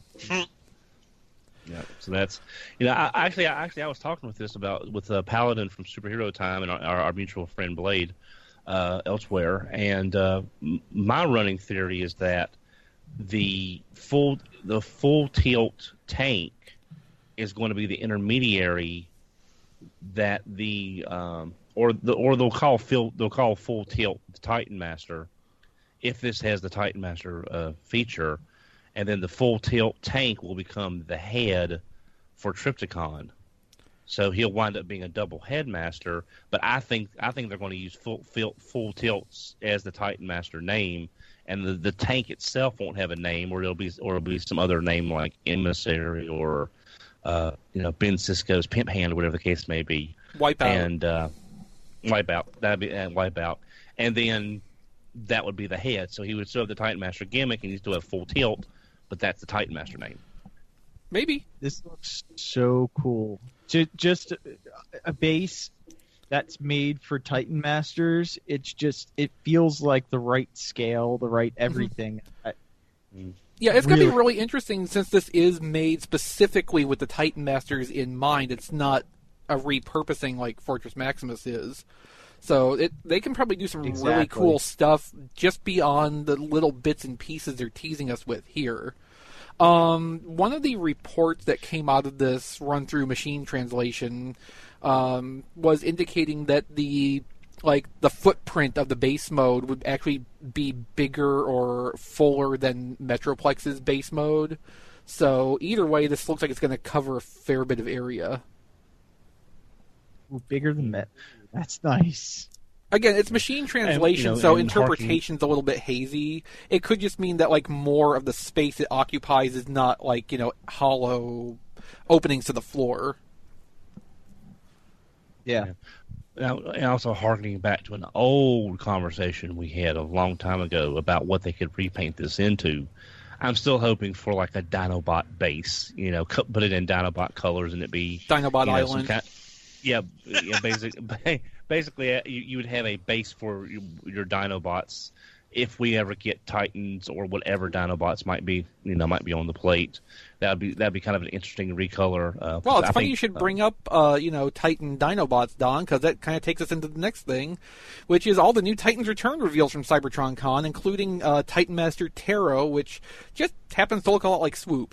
Yeah, so that's you know I, actually I, actually I was talking with this about with uh, Paladin from Superhero Time and our, our mutual friend Blade uh, elsewhere, and uh, m- my running theory is that the full the full tilt tank is going to be the intermediary that the um, or the or they'll call full they'll call full tilt the Titan Master if this has the Titan Master uh, feature. And then the full tilt tank will become the head for Trypticon. So he'll wind up being a double headmaster. But I think I think they're going to use full full, full tilts as the Titan Master name, and the, the tank itself won't have a name, or it'll be or it'll be some other name like Emissary or uh, you know Ben Sisko's Pimp Hand or whatever the case may be. Wipeout. And uh, Wipeout. That'd be uh, Wipeout. And then that would be the head. So he would still have the Titan Master gimmick, and he'd still have full tilt. But that's the Titan Master name. Maybe. This looks so cool. Ju- Just a, a base that's made for Titan Masters. It's just, it feels like the right scale, the right everything. I, Yeah, it's going to Really? be really interesting since this is made specifically with the Titan Masters in mind. It's not a repurposing like Fortress Maximus is. So it they can probably do some really Exactly. cool stuff just beyond the little bits and pieces they're teasing us with here. Um, one of the reports that came out of this run-through machine translation um, was indicating that the like the footprint of the base mode would actually be bigger or fuller than Metroplex's base mode. So either way, this looks like it's going to cover a fair bit of area. ooh, bigger than Met. That's nice. Again, it's machine translation, And, you know, so and interpretation's a little bit hazy. It could just mean that like more of the space it occupies is not like, you know, hollow openings to the floor. Yeah. Now, and also harkening back to an old conversation we had a long time ago about what they could repaint this into. I'm still hoping for like a Dinobot base, you know, co- put it in Dinobot colors and it be Dinobot you know, some Island. kind- yeah, yeah, basic, basically, uh, you, you would have a base for your, your Dinobots if we ever get Titans or whatever Dinobots might be, you know, might be on the plate. That would be that'd be kind of an interesting recolor. Uh, Well, it's I funny think, you should uh, bring up, uh, you know, Titan Dinobots, Don, because that kind of takes us into the next thing, which is all the new Titans Return reveals from Cybertron Con, including uh, Titan Master Taro, which just happens to look a lot like Swoop.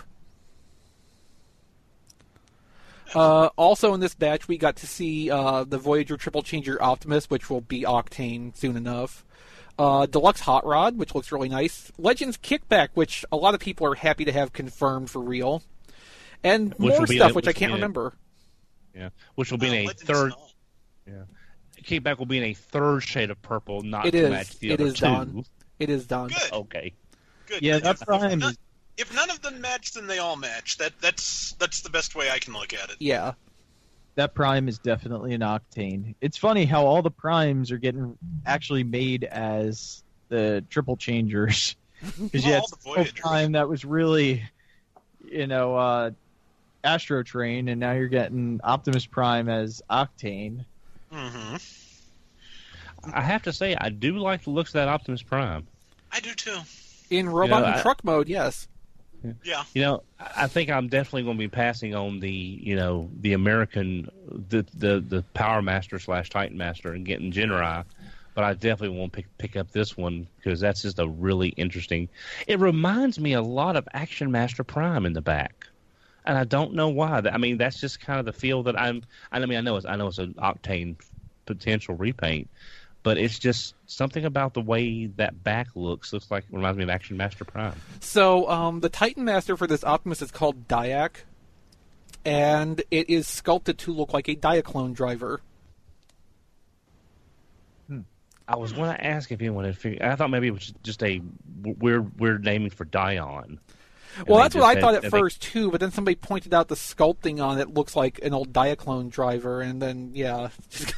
Uh, also in this batch, we got to see uh, the Voyager Triple Changer Optimus, which will be Octane soon enough. Uh, Deluxe Hot Rod, which looks really nice. Legends Kickback, which a lot of people are happy to have confirmed for real. And Which more will be stuff, a- which I which will can't be a- remember. Yeah, which will be Well, in a Legends third. Null. Yeah, Kickback will be in a third shade of purple, not It to is. match the It other is, two. Don. It is done. Good. Okay. Good. Yeah, If- that if Prime none- is If none of them match, then they all match. That that's that's the best way I can look at it. Yeah. that Prime is definitely an Octane. It's funny how all the Primes are getting actually made as the Triple Changers. Because you Well, had all the Soul Voyagers. Prime that was really, you know, uh, Astro Train, and now you're getting Optimus Prime as Octane. Mm-hmm. I have to say, I do like the looks of that Optimus Prime. I do too. In robot know, and I- truck mode, yes. Yeah. You know, I I think I'm definitely going to be passing on the, you know, the American, the the, the Power Master slash Titan Master and getting Genrai, but I definitely won't pick pick up this one because that's just a really interesting. It reminds me a lot of Action Master Prime in the back, and I don't know why. I mean, that's just kind of the feel that I'm. I mean, I know it's I know it's an Octane potential repaint, but it's just something about the way that back looks. Looks like reminds me of Action Master Prime. So um, the Titan Master for this Optimus is called Diac, and it is sculpted to look like a Diaclone driver. I was going to ask if anyone had figured. I thought maybe it was just a weird, weird naming for Dion. And Well, that's what I had, thought at they, first too, but then somebody pointed out the sculpting on it looks like an old Diaclone driver, and then yeah, just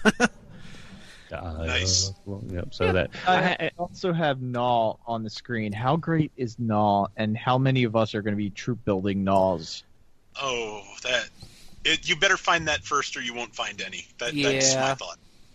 Uh, Nice. Yep. So that I, I, also have Null on the screen. How great is Null, and how many of us are going to be troop building Nulls? Oh, that it, you better find that first, or you won't find any. That, That's Yeah. my thought.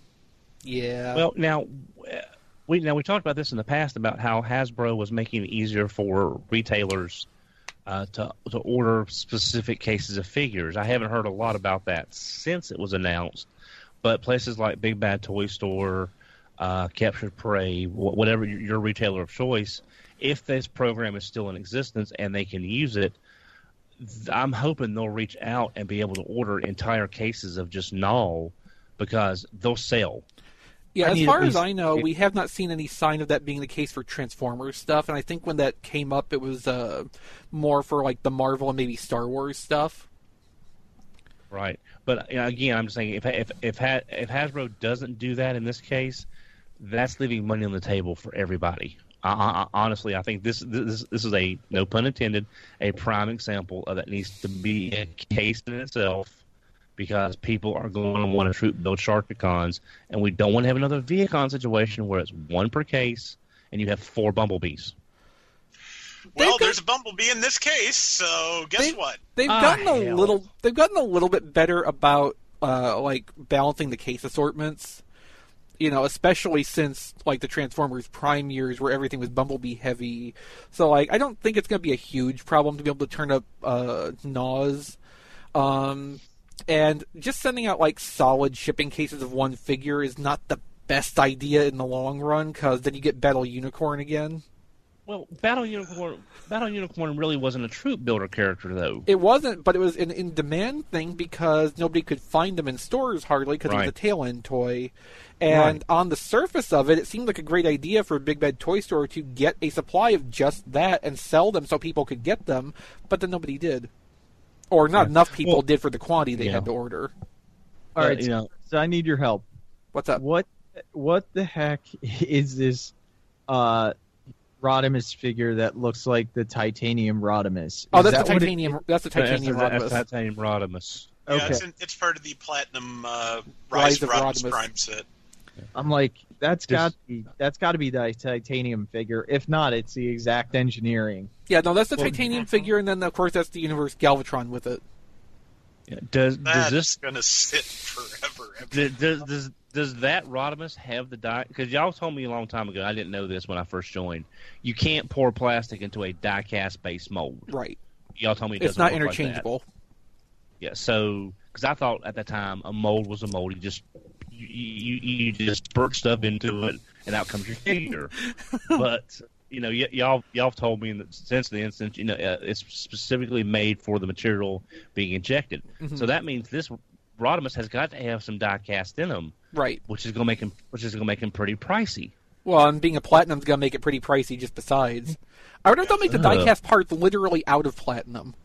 yeah. well, now we now we talked about this in the past about how Hasbro was making it easier for retailers uh, to to order specific cases of figures. I haven't heard a lot about that since it was announced, but places like Big Bad Toy Store, uh, Capture Prey, wh- whatever your, your retailer of choice, if this program is still in existence and they can use it, th- I'm hoping they'll reach out and be able to order entire cases of just Null because they'll sell. Yeah, I as need far at as least- I know, we have not seen any sign of that being the case for Transformers stuff, and I think when that came up, it was uh, more for like the Marvel and maybe Star Wars stuff. Right, but you know, again, I'm just saying if if if, ha- if Hasbro doesn't do that in this case, that's leaving money on the table for everybody. I, I, honestly, I think this this this is a, no pun intended, a prime example of that needs to be a case in itself, because people are going to want to troop build Sharkticons, and we don't want to have another Viacon situation where it's one per case and you have four Bumblebees. Well, They've got- there's a Bumblebee in this case, so guess They- what? They've Ah, gotten a hell. little. They've gotten a little bit better about uh, like balancing the case assortments. You know, especially since like the Transformers Prime years where everything was Bumblebee heavy. So like, I don't think it's going to be a huge problem to be able to turn up uh, N A S. Um, and just sending out like solid shipping cases of one figure is not the best idea in the long run, because then you get Battle Unicorn again. Well, Battle Unicorn, Battle Unicorn really wasn't a troop builder character though. It wasn't, but it was an in-demand thing because nobody could find them in stores hardly because it was Right. a tail-end toy. And on the surface of it, it seemed like a great idea for a Big Bad Toy Store to get a supply of just that and sell them so people could get them, but then nobody did. Or not Yeah. enough people Well, did for the quantity they yeah. had to order. All But, right, you know, so I need your help. What's up? What what the heck is this uh, Rodimus figure that looks like the titanium Rodimus? Oh, Is that's that the what it- titanium. That's the titanium that's, Rodimus. that's titanium Rodimus. Yeah, Okay. it's, in, it's part of the Platinum uh, Rise Rise, of of Rodimus, Rodimus. Prime set. I'm like, that's Just- got to be that's got to be the titanium figure. If not, it's the exact engineering. Yeah, no, that's the Well- titanium figure, and then of course that's the Universe Galvatron with it. Yeah. Does does That's this gonna sit forever. does, does does does that Rodimus have the die? Because y'all told me a long time ago. I didn't know this when I first joined. You can't pour plastic into a die-cast base mold. Right. Y'all told me it It's doesn't not work like that. interchangeable. Yeah. So because I thought at the time a mold was a mold. You just you, you, you just spurt stuff into it, and out comes your figure. But you know, y- y'all y'all have told me in the, since the instance, you know, uh, it's specifically made for the material being injected. Mhm. So that means this Rodimus has got to have some die cast in him, Right. which is going to make him which is going to make him pretty pricey. Well, and being a platinum's gonna make it pretty pricey. Just besides, I wonder if they'll make the Uh. diecast parts literally out of platinum.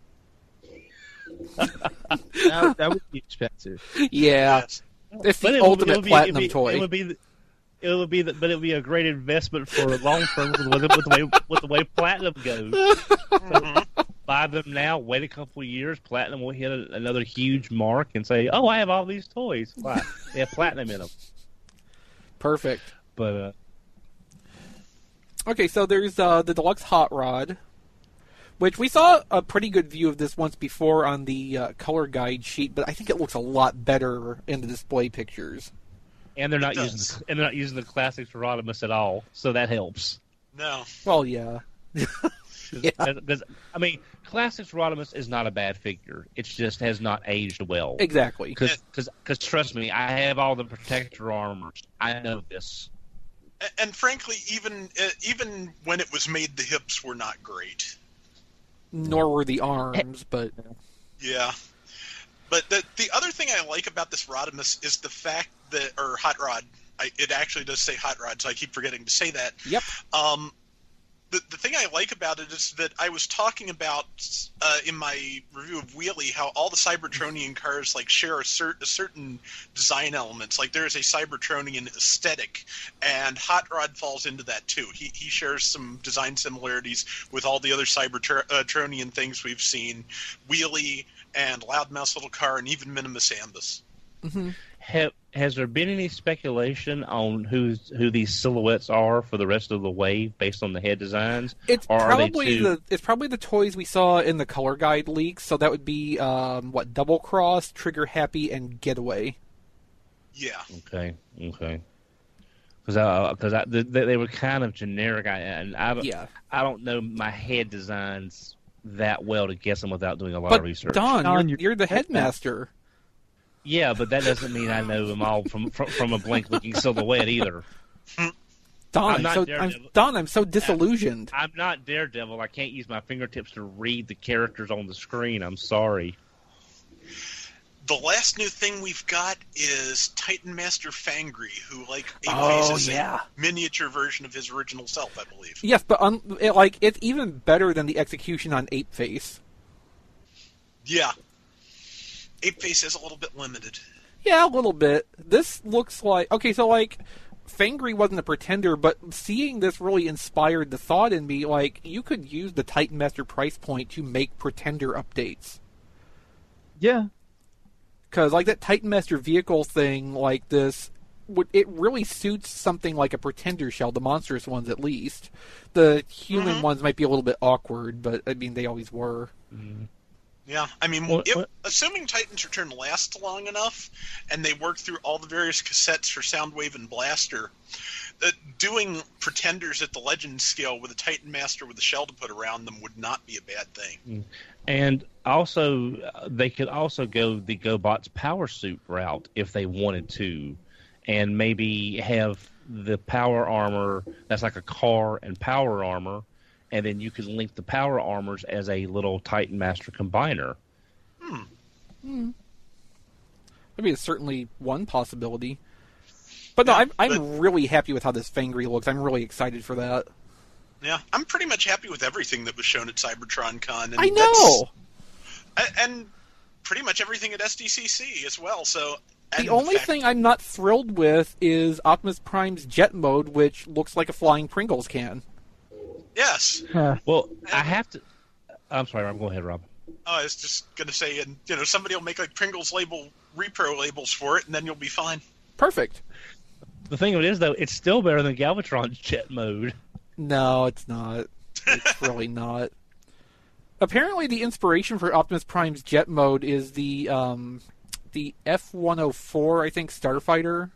That, that would be expensive. Yeah, Yes. it's But the it would- ultimate it would be- platinum it'd be- toy. It would be. the- It would be, the, but it would be a great investment for long term with, with, with the way with the way platinum goes. Buy them now. Wait a couple of years. Platinum will hit a, another huge mark and say, "Oh, I have all these toys. Why? They have platinum in them." Perfect. But uh, Okay, so there's uh, the deluxe hot rod, which we saw a pretty good view of this once before on the uh, color guide sheet, but I think it looks a lot better in the display pictures. and they're not It using does. the, and they're not using the classics Rodimus at all, so that helps. No. Well, yeah. Yeah. Because I mean, classics Rodimus is not a bad figure. It just has not aged well. Exactly. Because trust me, I have all the protector armors. I know this. A- And frankly, even uh, even when it was made, the hips were not great. Nor were the arms, but Yeah. But the the other thing I like about this Rodimus is the fact that, or Hot Rod, I, it actually does say Hot Rod, so I keep forgetting to say that. Yep. Um, the the thing I like about it is that I was talking about uh, in my review of Wheelie how all the Cybertronian cars like share a, cer- a certain design elements. Like there is a Cybertronian aesthetic, and Hot Rod falls into that too. He he shares some design similarities with all the other Cybertronian things we've seen, Wheelie and Loudmouth's little car, and even Minimus Ambus. Mm-hmm. Have, has there been any speculation on who's, who these silhouettes are for the rest of the wave based on the head designs? It's or are they probably too... the it's probably the toys we saw in the color guide leaks. So that would be um, what Double Cross, Trigger Happy, and Getaway. Yeah. Okay. Okay. Because because they, they were kind of generic, I, and I Yeah. I don't know my head designs that well to guess them without doing a lot But of research. Don, Don, you're, you're- you're the headmaster. Yeah, but that doesn't mean I know them all from from, from a blank looking silhouette either. Don, I'm I'm not so I'm, Daredevil. Don, I'm so disillusioned. I'm not Daredevil. I can't use my fingertips to read the characters on the screen. I'm sorry. The last new thing we've got is Titan Master Fangry, who, like, Oh, Ape's is yeah. a miniature version of his original self, I believe. Yes, but un, it, like it's even better than the execution on Ape Face. Yeah. Ape Face is a little bit limited. Yeah, a little bit. This looks like okay. So like, Fangry wasn't a pretender, but seeing this really inspired the thought in me. Like, you could use the Titan Master price point to make pretender updates. Yeah. Because like that Titan Master vehicle thing, like this, would it really suits something like a pretender shell, the monstrous ones at least. The human Mhm. ones might be a little bit awkward, but I mean they always were. Yeah, I mean, What- if, what- assuming Titan's Return lasts long enough, and they work through all the various cassettes for Soundwave and Blaster, uh, doing pretenders at the Legend scale with a Titan Master with a shell to put around them would not be a bad thing. And also, uh, they could also go the GoBots power suit route if they wanted to, and maybe have the power armor that's like a car and power armor, and then you could link the power armors as a little Titan Master combiner. I mean, it's certainly one possibility. But no, Yeah, I'm, I'm but- really happy with how this Fangry looks. I'm really excited for that. Yeah, I'm pretty much happy with everything that was shown at Cybertron Con. And I know! that's- a- And pretty much everything at S D C C as well, so... and The only fact- thing I'm not thrilled with is Optimus Prime's jet mode, which looks like a flying Pringles can. Yes. Well, I have to. I'm sorry, Rob. Go ahead, Rob. Oh, I was just going to say, and you know, somebody will make like Pringles label repro labels for it, and then you'll be fine. Perfect. The thing of it is, though, it's still better than Galvatron's jet mode. No, it's not. It's really not. Apparently, the inspiration for Optimus Prime's jet mode is the um, the F one oh four, I think, Starfighter.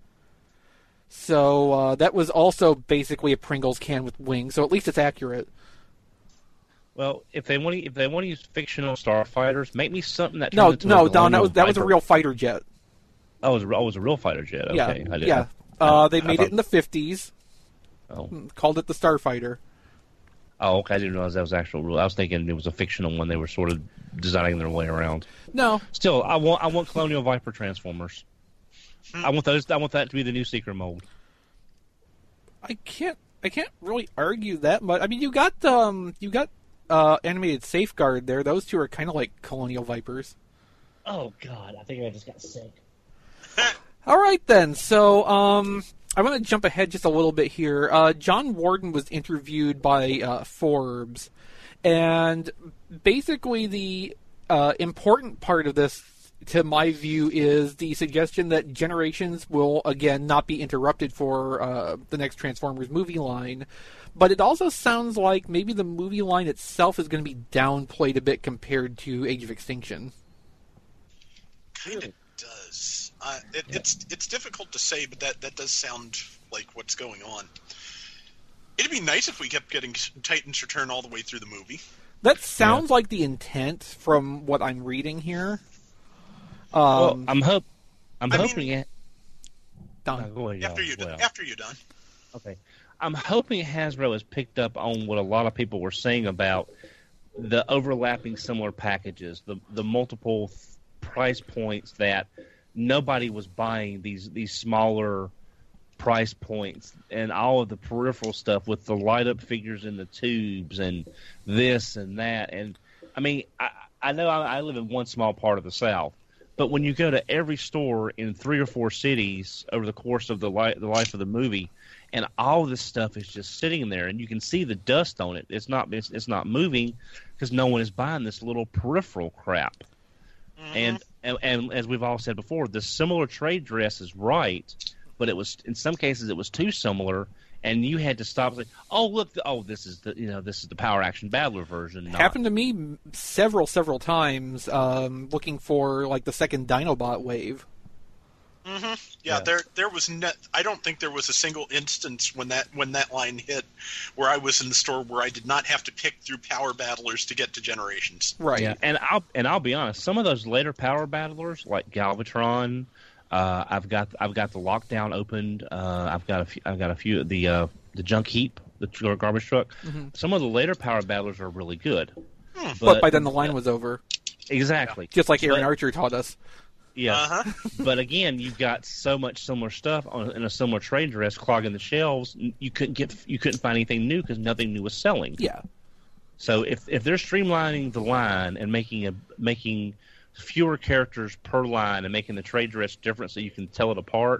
So uh, that was also basically a Pringles can with wings. So at least it's accurate. Well, if they want to, if they want to use fictional starfighters, make me something that turns No, into no, a Don, that was that was a Viper. real fighter jet. Oh, it was, a- oh, it was a real fighter jet. Okay, Yeah, I did. yeah. I- Uh, they I made thought- it in the fifties. Oh. Called it the Starfighter. Oh, okay. I didn't realize that was actual rule. I was thinking it was a fictional one. They were sort of designing their way around. No, Still, I want I want Colonial Viper Transformers. Hmm. I want those. I want that to be the new Seeker mold. I can't. I can't really argue that much. I mean, you got um, you got uh, animated Safeguard there. Those two are kind of like Colonial Vipers. Oh God, I think I just got sick. All right then. So um, I want to jump ahead just a little bit here. Uh, John Warden was interviewed by uh, Forbes, and basically the uh, important part of this, to my view, is the suggestion that Generations will again not be interrupted for uh, the next Transformers movie line. But it also sounds like maybe the movie line itself is going to be downplayed a bit compared to Age of Extinction. Kind of does. Uh, it, It's it's difficult to say, but that, that does sound like what's going on. It'd be nice if we kept getting Titan's Return all the way through the movie. That sounds like the intent from what I'm reading here. Um, Well, I'm hope. I'm I mean- hoping it. Don. No, go ahead, After y'all, you done. well. After you're done. Okay. I'm hoping Hasbro has picked up on what a lot of people were saying about the overlapping similar packages, the the multiple th- price points that nobody was buying these these smaller price points and all of the peripheral stuff with the light up figures in the tubes and this and that. And I mean, I, I know I, I live in one small part of the South, but when you go to every store in three or four cities over the course of the, li- the life of the movie, and all this stuff is just sitting there, and you can see the dust on it. It's not it's, it's not moving because no one is buying this little peripheral crap. Mm-hmm. And, and and as we've all said before, the similar trade dress is right, but it was in some cases it was too similar, and you had to stop and say, "Oh, look! The, oh, this is the you know this is the Power Action Battler version." Not. Happened to me several several times, um, looking for like the second Dinobot wave. Mm-hmm. Yeah, Yeah. there there was no, I don't think there was a single instance when that when that line hit where I was in the store where I did not have to pick through Power Battlers to get to Generations. Right. Yeah, and I'll and I'll be honest. Some of those later Power Battlers, like Galvatron, uh, I've got I've got the Lockdown opened. Uh, I've got a few, I've got a few the uh, the Junk Heap, the tr- garbage truck. Mm-hmm. Some of the later Power Battlers are really good. Hmm. But, but by then the line was over, exactly just like Aaron But- Archer taught us. Yeah, Uh-huh. but again, you've got so much similar stuff on, in a similar trade dress clogging the shelves. You couldn't get you couldn't find anything new because nothing new was selling. Yeah. So if if they're streamlining the line and making a making fewer characters per line and making the trade dress different so you can tell it apart,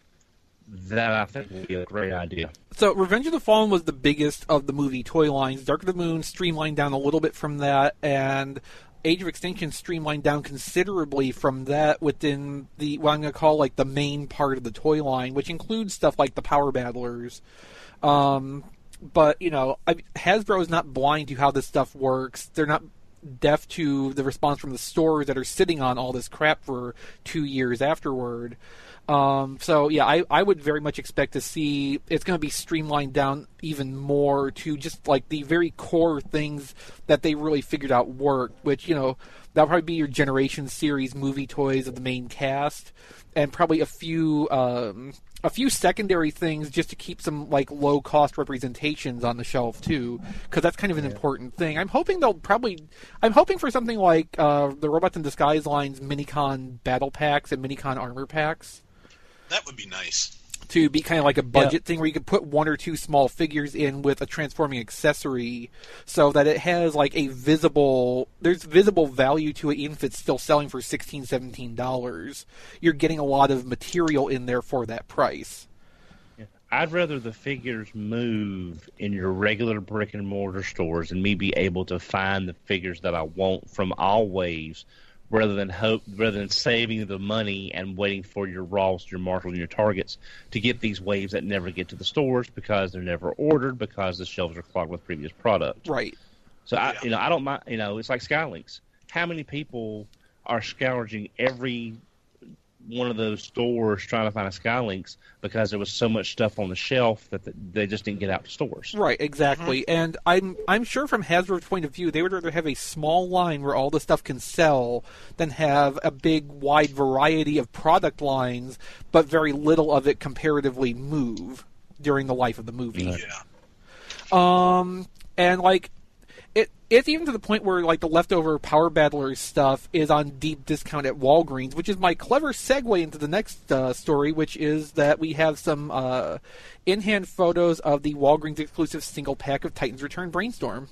that I think would be a great idea. So Revenge of the Fallen was the biggest of the movie toy lines. Dark of the Moon streamlined down a little bit from that, and Age of Extinction streamlined down considerably from that within the what I'm going to call like the main part of the toy line, which includes stuff like the Power Battlers. Um, but you know, I, Hasbro is not blind to how this stuff works. They're not deaf to the response from the stores that are sitting on all this crap for two years afterward. Um, so yeah, I, I would very much expect to see it's going to be streamlined down even more to just like the very core things that they really figured out work, which, you know, that'll probably be your Generation series movie toys of the main cast, and probably a few, um, a few secondary things just to keep some like low cost representations on the shelf too, because that's kind of an yeah. important thing. I'm hoping they'll probably, I'm hoping for something like, uh, the Robots in Disguise line's Minicon battle packs and Minicon armor packs. That would be nice. To be kind of like a budget yeah. thing where you could put one or two small figures in with a transforming accessory so that it has like a visible, there's visible value to it even if it's still selling for sixteen dollars, seventeen dollars. You're getting a lot of material in there for that price. Yeah. I'd rather the figures move in your regular brick and mortar stores and me be able to find the figures that I want from all waves, rather than hope, rather than saving the money and waiting for your Ross, your Marshall, and your Targets to get these waves that never get to the stores because they're never ordered because the shelves are clogged with previous product. Right. So I, Yeah. you know, I don't mind. You know, it's like Skylinks. How many people are scourging every one of those stores trying to find a Skylinks because there was so much stuff on the shelf that they just didn't get out to stores? Right, exactly. Mm-hmm. And I'm I'm sure from Hasbro's point of view, they would rather have a small line where all the stuff can sell than have a big, wide variety of product lines, but very little of it comparatively move during the life of the movie. Yeah. Um, and like, it it's even to the point where like the leftover Power Battlers stuff is on deep discount at Walgreens, which is my clever segue into the next uh, story, which is that we have some uh, in-hand photos of the Walgreens exclusive single pack of Titans Return Brainstorm.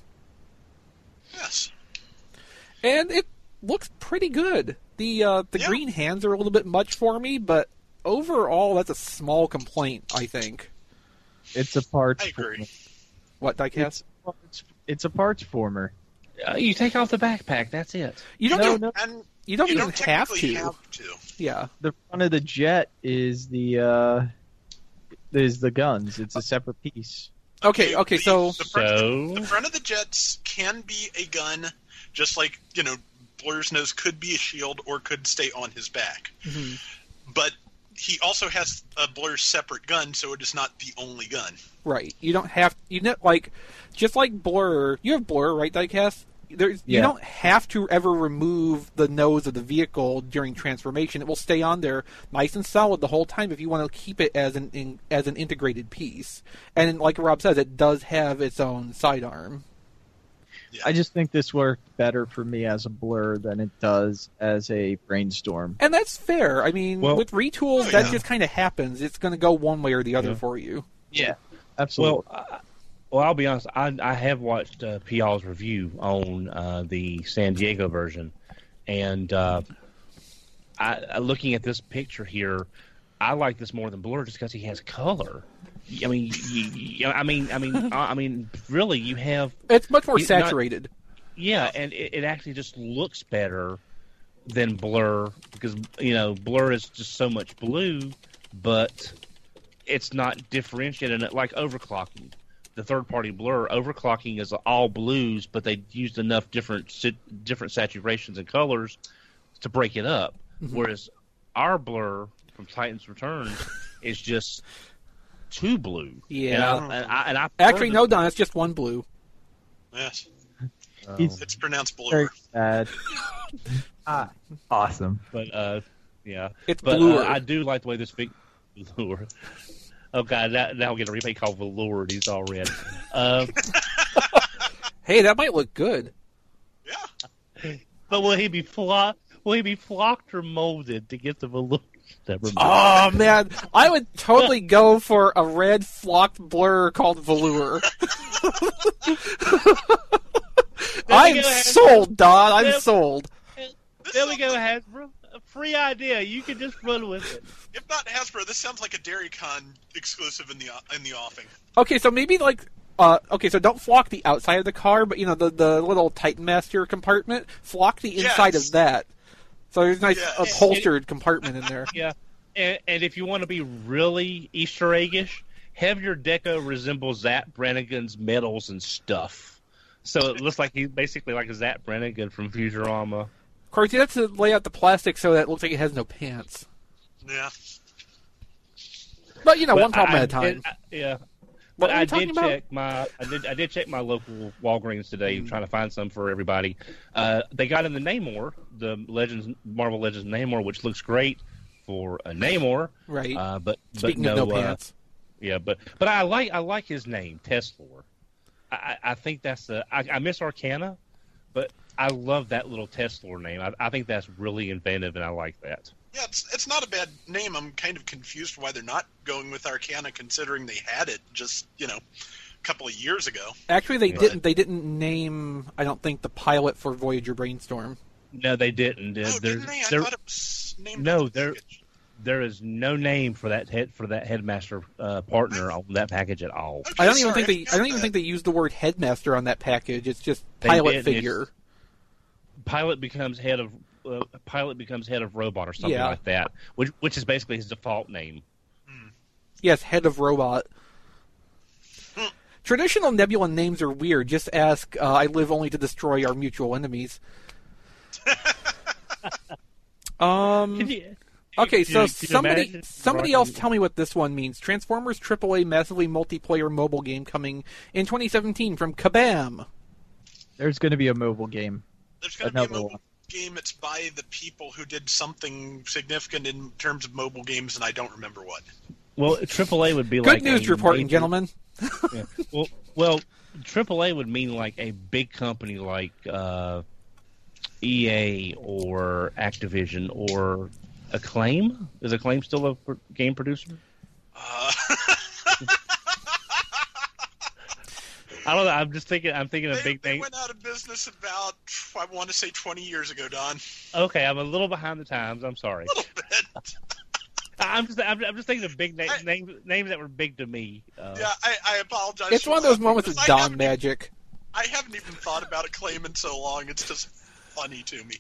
Yes. And it looks pretty good. The uh, the Yeah. green hands are a little bit much for me, but overall that's a small complaint, I think. It's a parts. I agree. What, Diecast? It's, it's, it's a parts former. Uh, you take off the backpack. That's it. You don't No, even, no. And you don't you even don't have technically to. have to. Yeah. The front of the jet is the uh, is the guns. It's a separate piece. Okay, okay, the, so the front, So- the front of the jets can be a gun, just like, you know, Blur's nose could be a shield or could stay on his back. Mhm. But he also has a Blur's separate gun, so it is not the only gun. right. You don't have you know like just like Blur, you have Blur, right, Diecast? There's you Yeah. don't have to ever remove the nose of the vehicle during transformation. It will stay on there nice and solid the whole time if you want to keep it as an in, as an integrated piece. And like Rob says, it does have its own sidearm. Yeah. I just think this worked better for me as a Blur than it does as a Brainstorm. And that's fair. I mean, Well- with retools, Oh, that yeah. just kind of happens. It's going to go one way or the other Yeah. for you. Yeah, absolutely. Well, I, well, I'll be honest. I, I have watched uh, P Al's review on uh, the San Diego version, and uh, I, I, looking at this picture here, I like this more than Blur just because he has color. I mean, you, you, I mean, I mean, I I mean, really, you have It's much more You- not- saturated. yeah, and it, it actually just looks better than Blur because you know Blur is just so much blue, but it's not differentiated like overclocking. The third-party Blur overclocking is all blues, but they used enough different si- different saturations and colors to break it up. Mm-hmm. Whereas our Blur from Titans Returns is just too blue. Yeah. and I, and I, and I prefer Actually, the- no, Don, it's just one blue. Yes, He's it's pronounced very blue. sad. Ah, awesome. But uh, yeah, It's but bluer. uh, I do like the way this big velour. Oh god, now, now we'll get a remake called Velour. He's all red. Um, Hey, that might look good. Yeah. but will he be flocked? Will he be flocked or molded to get the velour? Never mind. Oh, man. I would totally go for a red flocked blur called Velour. I'm go, sold, Don. I'm There- sold. There we go, Hasbro. A free idea. You can just run with it. If not Hasbro, this sounds like a DairyCon exclusive in the in the offing. Okay, so maybe like, uh, okay, so don't flock the outside of the car, but you know the the little Titan Master compartment. Flock the inside Yes. of that. So there's a nice Yes. upholstered compartment in there. Yeah, and, and if you want to be really Easter eggish, have your deco resemble Zap Brannigan's medals and stuff. So it looks like he's basically like a Zap Brannigan from Futurama. Of course, you have to lay out the plastic so that it looks like it has no pants. Yeah. But you know, But one problem I- at a time. I- yeah. What But were you I talking did about? check my I did I did check my local Walgreens today, Mm. trying to find some for everybody. Uh, they got in the Namor, the Legends Marvel Legends Namor, which looks great for a Namor. Right. Uh, but Speaking but of no, no uh, pants. yeah, but but I like I like his name, Teslor. I, I I think that's the I, I miss Arcana, but I love that little Teslor name. I, I think that's really inventive, and I like that. Yeah, it's it's not a bad name. I'm kind of confused why they're not going with Arcana, considering they had it just you know a couple of years ago. Actually, they Yeah. didn't. They didn't name. I don't think the pilot for Voyager Brainstorm. No, they didn't. Oh, There's- didn't they? I there- thought it was named. No, on the there- package. there is no name for that head for that headmaster uh, partner on that package at all. Okay, I don't even sorry, think they. forgot I don't even that. think they used the word headmaster on that package. It's just They pilot did, figure. it's- Pilot becomes head of uh, pilot becomes head of robot or something Yeah. like that, which which is basically his default name. Yes, head of robot. Traditional Nebula names are weird. Just ask. Uh, I live only to destroy our mutual enemies. um. Can you- Okay, can so you- can you somebody imagine somebody Rocky- else tell me what this one means. Transformers triple A massively multiplayer mobile game coming in twenty seventeen from Kabam. There's going to be a mobile game. There's going to be a another mobile one. game. It's by the people who did something significant in terms of mobile games, and I don't remember what. Well, triple A would be Good like news a reporting, major- gentlemen. Yeah. Well, well, triple A would mean like a big company like uh, E A or Activision or Acclaim. Is Acclaim still a pr- game producer? Uh, I don't know. I'm just thinking. I'm thinking of they, big they things. went out of business about, I want to say, twenty years ago, Don. Okay, I'm a little behind the times. I'm sorry. A little bit. I'm just. I'm, I'm just thinking of big na- I- names. Names that were big to me. Uh, Yeah, I, I apologize. It's for one of those laughing, moments of because I Don haven't even- magic. I haven't even thought about Acclaim in so long. It's just funny to me.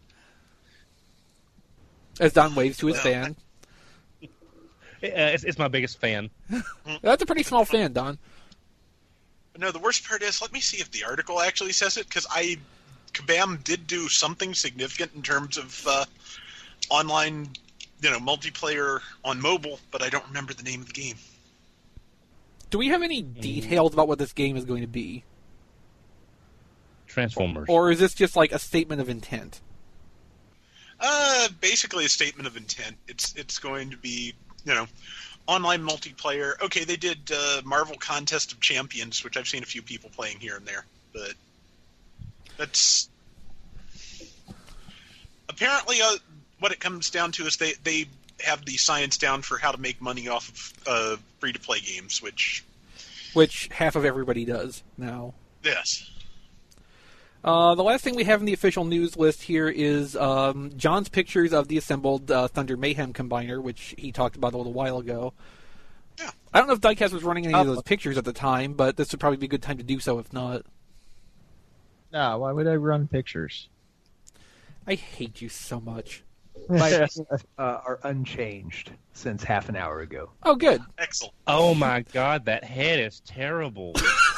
As Don waves to his Yeah. fan. Uh, it's, it's my biggest fan. That's a pretty small fan, Don. No, the worst part is, let me see if the article actually says it, because I, Kabam did do something significant in terms of uh, online, you know, multiplayer on mobile, but I don't remember the name of the game. Do we have any details about what this game is going to be? Transformers. Or is this just like a statement of intent? Uh, basically a statement of intent. It's it's going to be, you know, online multiplayer. Okay, they did uh, Marvel Contest of Champions, which I've seen a few people playing here and there, but That's apparently uh, what it comes down to is they, they have the science down for how to make money off of uh, free-to-play games, which... Which half of everybody does now. Yes. Uh, the last thing we have in the official news list here is um, John's pictures of the assembled uh, Thunder Mayhem Combiner, which he talked about a little while ago. Yeah. I don't know if Diecast was running any of those pictures at the time, but this would probably be a good time to do so if not. No, why would I run pictures? I hate you so much. My opinions, uh, are unchanged since half an hour ago. Oh, good. Excellent. Oh my God, that head is terrible.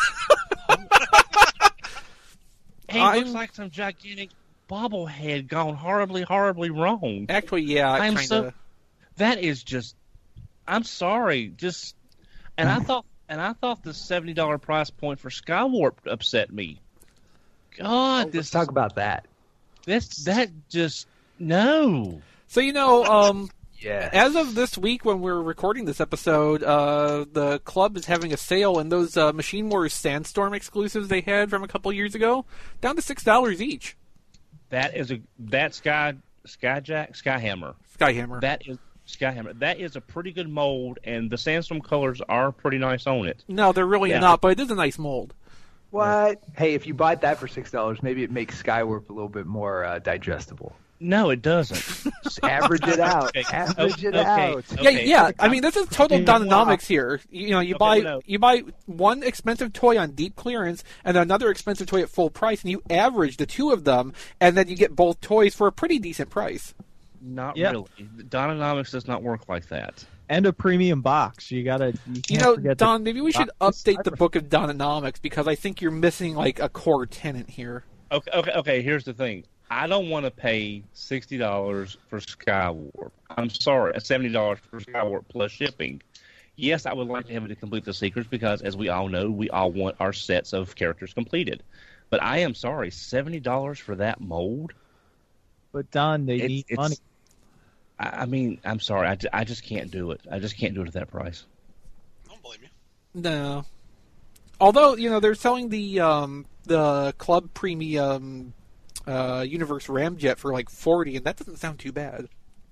He I'm- looks like some gigantic bobblehead gone horribly, horribly wrong. Actually, yeah, I'm kind so- of. That is just. I'm sorry, just. And I thought, and I thought the seventy dollar price point for Skywarp upset me. God, Let's this talk about that. this that just no. So, you know, um, Yeah. as of this week when we're recording this episode, uh, the club is having a sale, and those uh, Machine Wars Sandstorm exclusives they had from a couple years ago, down to six dollars each. That is a that Sky Skyjack Skyhammer. Skyhammer. That is Skyhammer. That is a pretty good mold, and the Sandstorm colors are pretty nice on it. No, they're really Yeah. not, but it is a nice mold. What? Hey, if you buy that for six dollars, maybe it makes Skywarp a little bit more uh, digestible. No, it doesn't. Just average it out. Okay. Average it Okay. out. Okay. Yeah, yeah. I mean, this is total Okay. Dononomics here. You know, you Okay, buy no. you buy one expensive toy on deep clearance and another expensive toy at full price, and you average the two of them, and then you get both toys for a pretty decent price. Not Yep. really. Dononomics does not work like that. And a premium box. You gotta. You, You can't know, forget the- Don, maybe we should box update the Cyber- book of Dononomics because I think you're missing like a core tenant here. Okay, okay, okay. Here's the thing. I don't want to pay sixty dollars for Skywarp. I'm sorry, seventy dollars for Skywarp plus shipping. Yes, I would like to have it to complete the secrets because, as we all know, we all want our sets of characters completed. But I am sorry, seventy dollars for that mold. But Don, they It's- need it's- money. I, I mean, I'm sorry, I, ju- I just can't do it. I just can't do it at that price. Don't blame you. No. Although, you know, they're selling the um, the Club Premium uh, Universe Ramjet for like forty, and that doesn't sound too bad.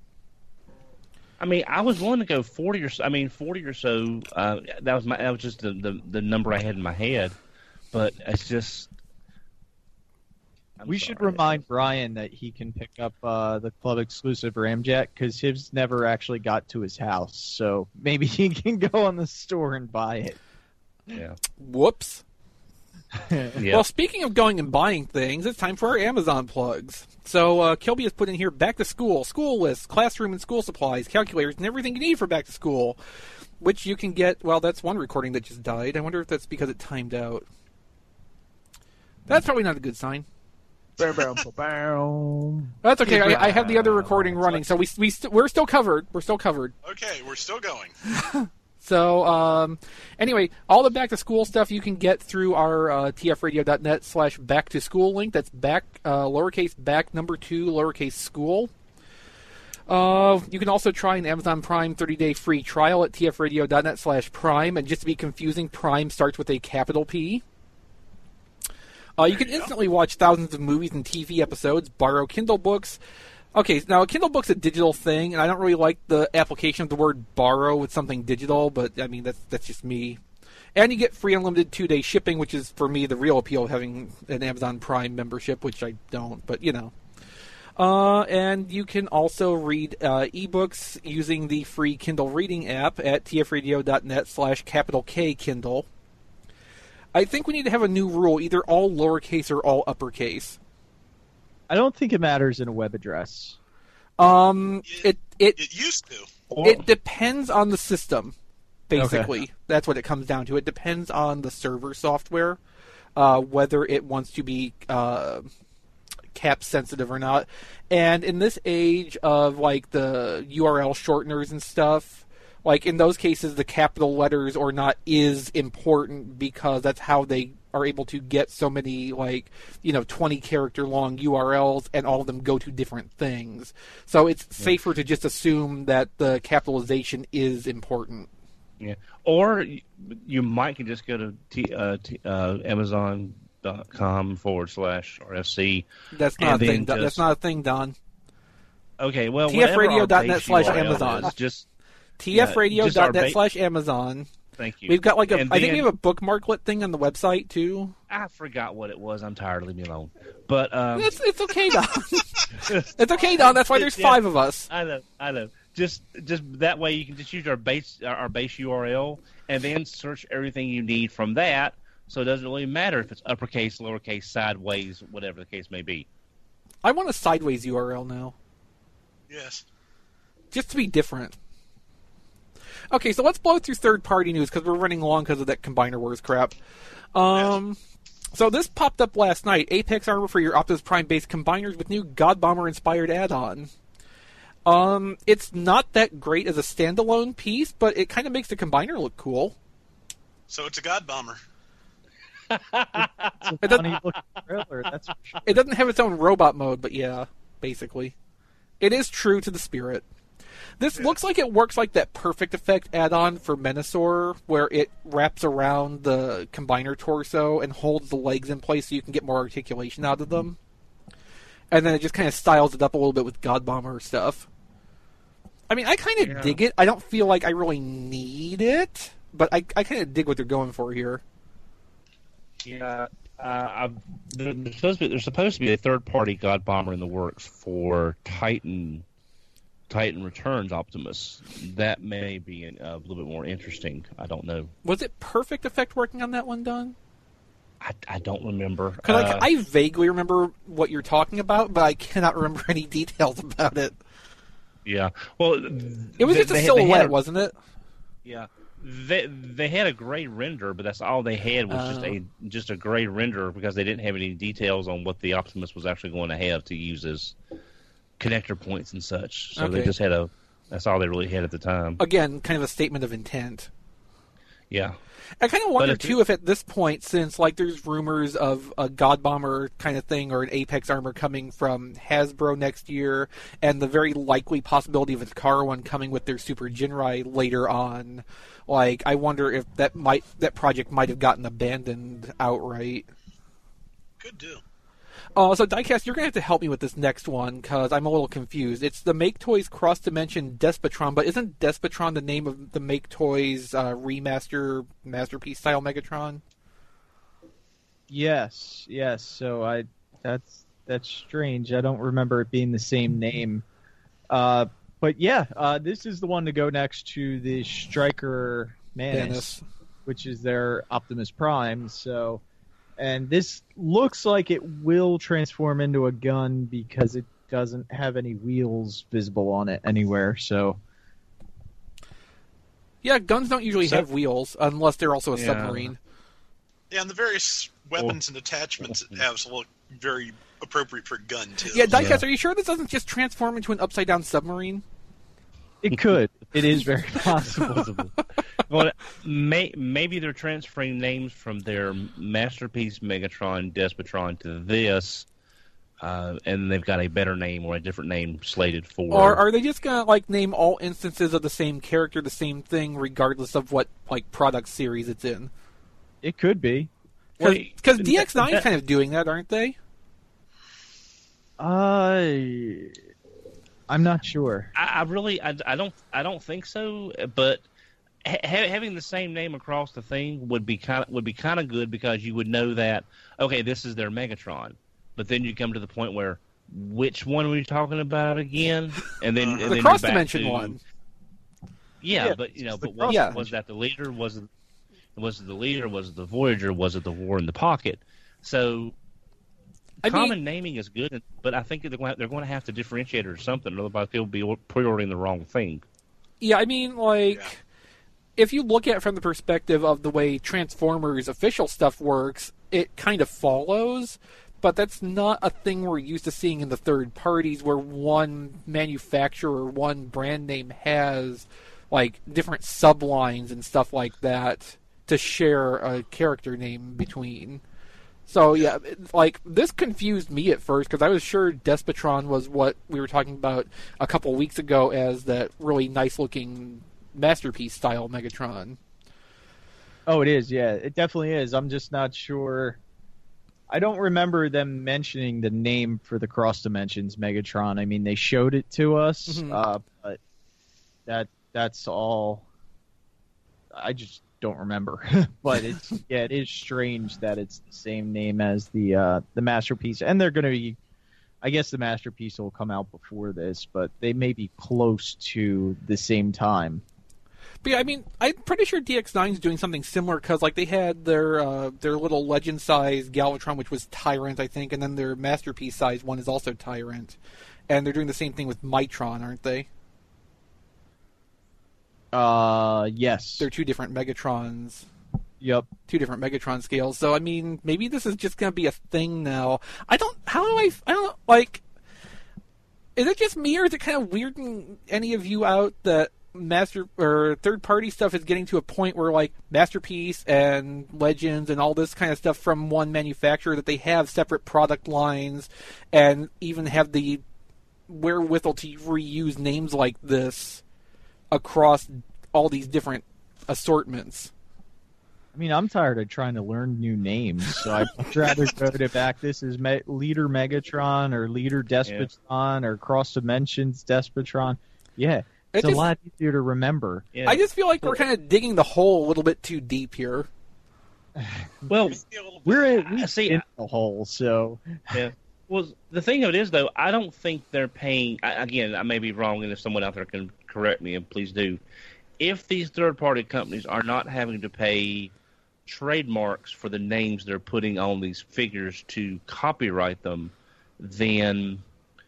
I mean, I was willing to go forty or so. I mean, forty or so. Uh, that was my. That was just the, the the number I had in my head. But it's just. I'm We should sorry. remind Brian that he can pick up uh, the club exclusive Ramjet because his never actually got to his house. So maybe he can go on the store and buy it. Yeah. Whoops. Yeah. Well, speaking of going and buying things, it's time for our Amazon plugs. So, uh, Kilby has put in here back to school, school lists, classroom and school supplies, calculators, and everything you need for back to school, which you can get. Well, that's one recording that just died. I wonder if that's because it timed out. That's probably not a good sign. Bow, bow, bow, bow. That's okay. I, I have the other recording running, so we we st- we're still covered. We're still covered. Okay, we're still going. So, um, anyway, all the back to school stuff you can get through our uh, tfradio.net slash back to school link. That's back, uh, lowercase back number two, lowercase school. Uh, you can also try an Amazon Prime thirty day free trial at tfradio.net slash prime. And just to be confusing, Prime starts with a capital P. Uh, you can instantly watch thousands of movies and T V episodes, borrow Kindle books. Okay, now a Kindle book's a digital thing, and I don't really like the application of the word borrow with something digital, but I mean, that's that's just me. And you get free unlimited two-day shipping, which is, for me, the real appeal of having an Amazon Prime membership, which I don't, but you know. Uh, and you can also read uh, ebooks using the free Kindle reading app at tfradio.net slash capital K Kindle. I think we need to have a new rule, either all lowercase or all uppercase. I don't think it matters in a web address. Um, it it It used to. it depends on the system. Basically, okay. That's what it comes down to. It depends on the server software, uh, whether it wants to be uh, cap sensitive or not. And in this age of like the U R L shorteners and stuff, like in those cases, the capital letters or not is important because that's how they are able to get so many, like, you know, twenty character long U R Ls, and all of them go to different things. So it's yeah. safer to just assume that the capitalization is important. Yeah, or you, you might can just go to t, uh, t, uh, Amazon dot com forward slash R F C. That's not And a then thing. Don. just- That's not a thing, Don. Okay, well, T F radio dot net whatever our base slash U R L Amazon. is, Just T F radio just our dot net ba- slash Amazon. thank you. We've got like a. And I think then- we have a bookmarklet thing on the website too. I forgot what it was. I'm tired. Leave me alone. But um, It's it's okay, Don. It's okay, Don. That's why there's Yeah. five of us. I know, I know. Just, just that way you can just use our base, our base U R L, and then search everything you need from that. So it doesn't really matter if it's uppercase, lowercase, sideways, whatever the case may be. I want a sideways U R L now, Yes. just to be different. Okay, so let's blow through third-party news because we're running long because of that Combiner Wars crap. Um, so this popped up last night: Apex armor for your Optimus Prime-based combiners with new God Bomber-inspired add-on. Um, it's not that great as a standalone piece, but it kind of makes the combiner look cool. So it's a God Bomber. It's a It doesn't- funny looking trailer, that's for sure. It doesn't have its own robot mode, but yeah, basically. It is true to the spirit. This looks like it works like that Perfect Effect add-on for Menasor, where it wraps around the combiner torso and holds the legs in place so you can get more articulation out of them. And then it just kind of styles it up a little bit with God Bomber stuff. I mean, I kind of Yeah. dig it. I don't feel like I really need it, but I, I kind of dig what they're going for here. Yeah, uh, I've, there- there's supposed to be there's supposed to be a third party God Bomber in the works for Titan. Titan Returns Optimus. That may be a, a little bit more interesting. I don't know. Was it Perfect Effect working on that one, Don? I, I don't remember. Because like, Uh, I vaguely remember what you're talking about, but I cannot remember any details about it. yeah. Well, It was they- just a they- they silhouette, had a- wasn't it? Yeah. They they had a gray render, but that's all they had was just Oh. a just a gray render because they didn't have any details on what the Optimus was actually going to have to use as connector points and such. So they Okay. just had a. That's all they really had at the time. Again, kind of a statement of intent. Yeah. I kind of wonder if too if at this point, since like there's rumors of a God Bomber kind of thing or an Apex armor coming from Hasbro next year, and the very likely possibility of a Takara one coming with their Super Jinrai later on, like I wonder if that might that project might have gotten abandoned outright. Could do. Uh, so Diecast, you're gonna have to help me with this next one because I'm a little confused. It's the Make Toys Cross Dimension Despotron, but isn't Despotron the name of the Make Toys uh, remaster masterpiece style Megatron? Yes, yes. So I that's that's strange. I don't remember it being the same name. Uh, but yeah, uh, this is the one to go next to the Striker Manus, Manus. which is their Optimus Prime. So, and this looks like it will transform into a gun because it doesn't have any wheels visible on it anywhere. So, Yeah, guns don't usually So- have wheels unless they're also a Yeah. submarine. Yeah, and the various weapons and attachments it has look very appropriate for a gun too. Yeah, Diecast, are you sure this doesn't just transform into an upside down submarine? it could. It is very possible. Possible. Well, may, maybe they're transferring names from their masterpiece Megatron Despotron to this, uh, and they've got a better name or a different name slated for. Or are they just gonna like name all instances of the same character the same thing, regardless of what like product series it's in? It could be. Because Wait, D X nine is that- kind of doing that, aren't they? I, I'm not sure. I, I really, I, I don't, I don't think so. But ha- having the same name across the thing would be kind of would be kind of good because you would know that okay, this is their Megatron. But then you come to the point where which one are we talking about again? And then and The then you're cross back dimension to- one. Yeah, Yeah, but you know, it's the but was, cross was that the leader? Was it was it the leader? Was it the Voyager? Was it the War in the Pocket? So I common mean, naming is good, but I think they're going, to, they're going to have to differentiate it or something, otherwise people will be pre-ordering the wrong thing. yeah, I mean, like, Yeah. if you look at it from the perspective of the way Transformers official stuff works, it kind of follows. But that's not a thing we're used to seeing in the third parties, where one manufacturer, one brand name has like different sublines and stuff like that to share a character name between. So yeah, it- like this confused me at first because I was sure Despotron was what we were talking about a couple weeks ago as that really nice looking masterpiece style Megatron. Oh, it is. Yeah, it definitely is. I'm just not sure I don't remember them mentioning the name for the Cross Dimensions Megatron. I mean, they showed it to us, Mhm. uh, but that that's all. I just don't remember. But it's yeah, it is strange that it's the same name as the uh, the Masterpiece, and they're going to be. I guess the Masterpiece will come out before this, but they may be close to the same time. But yeah, I mean, I'm pretty sure D X nine is doing something similar because, like, they had their uh, their little legend-sized Galvatron, which was Tyrant, I think, and then their Masterpiece-sized one is also Tyrant, and they're doing the same thing with Mitron, aren't they? Uh, yes. They're two different Megatrons, Yep. two different Megatron scales. So, I mean, maybe this is just going to be a thing now. I don't. How do I? I don't like. Is it just me, or is it kind of weirding any of you out that master or third party stuff is getting to a point where, like, Masterpiece and Legends and all this kind of stuff from one manufacturer, that they have separate product lines and even have the wherewithal to reuse names like this across all these different assortments? I mean, I'm tired of trying to learn new names, so I'd much rather go to back. This is Me- Leader Megatron or Leader Despotron or Cross Dimensions Despotron. Yeah. It It's a just- lot easier to remember. Yeah. I just feel like we're kind of digging the hole a little bit too deep here. Well, We're in, we I see. in the hole, so Yeah. Well, the thing of it is, though, I don't think they're paying. I- Again, I may be wrong, and if someone out there can correct me, and please do. If these third-party companies are not having to pay trademarks for the names they're putting on these figures to copyright them, then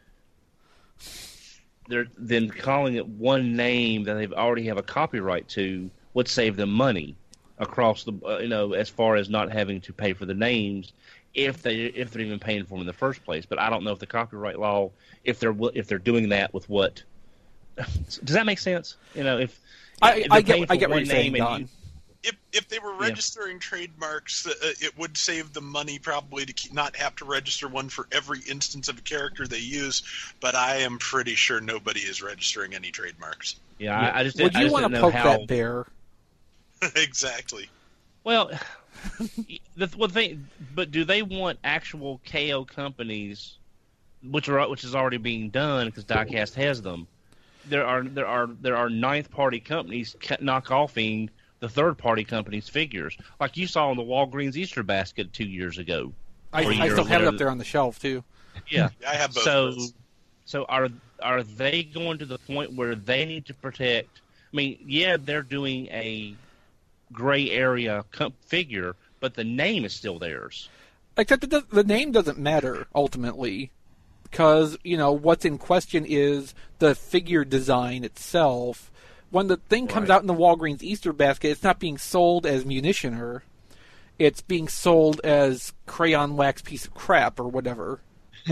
they're then calling it one name that they've already have a copyright to would save them money across the uh, you know as far as not having to pay for the names if they if they're even paying for them in the first place. But I don't know if the copyright law if they're if they're doing that with what. Does that make sense? You know, if I, if I they're paying get I for get what one you're saying, name and Don. you- If if they were registering trademarks, uh, it would save them money probably to keep, not have to register one for every instance of a character they use. But I am pretty sure nobody is registering any trademarks. Yeah, I, I just Would I you just want didn't to know poke how. that bear? Exactly. Well, the well, thing, but do they want actual K O companies, which are which is already being done because Diecast has them? There are there are there are ninth party companies knockoffing the third party companies' figures, like you saw in the Walgreens Easter basket two years ago. I, Or a I year still or have it up whatever. there on the shelf too. Yeah. I have both. So, of those. so are are they going to the point where they need to protect? I mean, yeah, they're doing a gray area com- figure, but the name is still theirs. Except it does, the name doesn't matter ultimately, because you know what's in question is the figure design itself. When the thing comes Right. out in the Walgreens Easter basket, it's not being sold as munitioner. It's being sold as crayon wax piece of crap or whatever.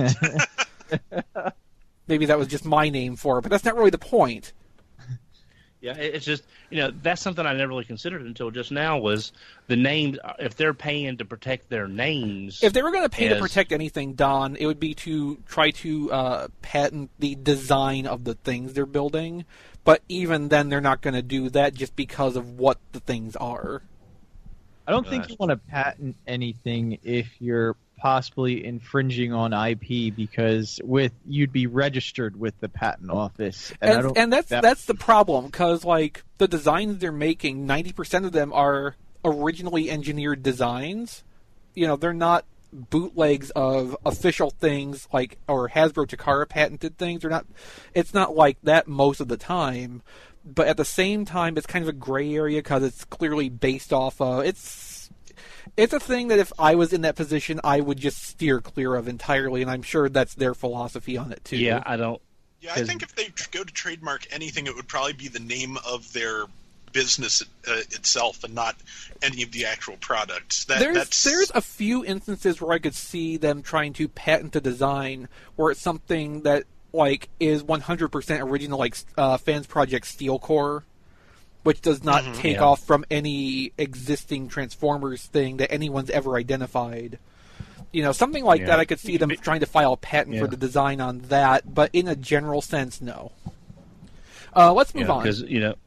Maybe that was just my name for it, but that's not really the point. Yeah, it- it's just, you know, that's something I never really considered until just now was the names, if they're paying to protect their names. If they were going to pay to as- protect anything, Don, it would be to try to uh, patent the design of the things they're building. But even then, they're not going to do that just because of what the things are. I don't think Gosh. you want to patent anything if you're possibly infringing on I P because with you'd be registered with the patent office, and, I And, don't and that's that- that's the problem, because like the designs they're making, ninety percent of them are originally engineered designs. You know, they're not bootlegs of official things like or Hasbro Takara patented things. They're not. It's not like that most of the time. But at the same time, it's kind of a gray area because it's clearly based off of it's. It's a thing that if I was in that position, I would just steer clear of entirely, and I'm sure that's their philosophy on it too. Yeah, I don't. Yeah, I Because- think if they tr- go to trademark anything, it would probably be the name of their business uh, itself and not any of the actual products. That, There's that's, there's a few instances where I could see them trying to patent a design where it's something that like is one hundred percent original, like uh, Fans Project Steel Core, which does not Mhm. take Yeah. off from any existing Transformers thing that anyone's ever identified. You know, something like Yeah. that. I could see them trying to file a patent Yeah. for the design on that, but in a general sense, no. Uh, let's move Yeah, on. because, you know,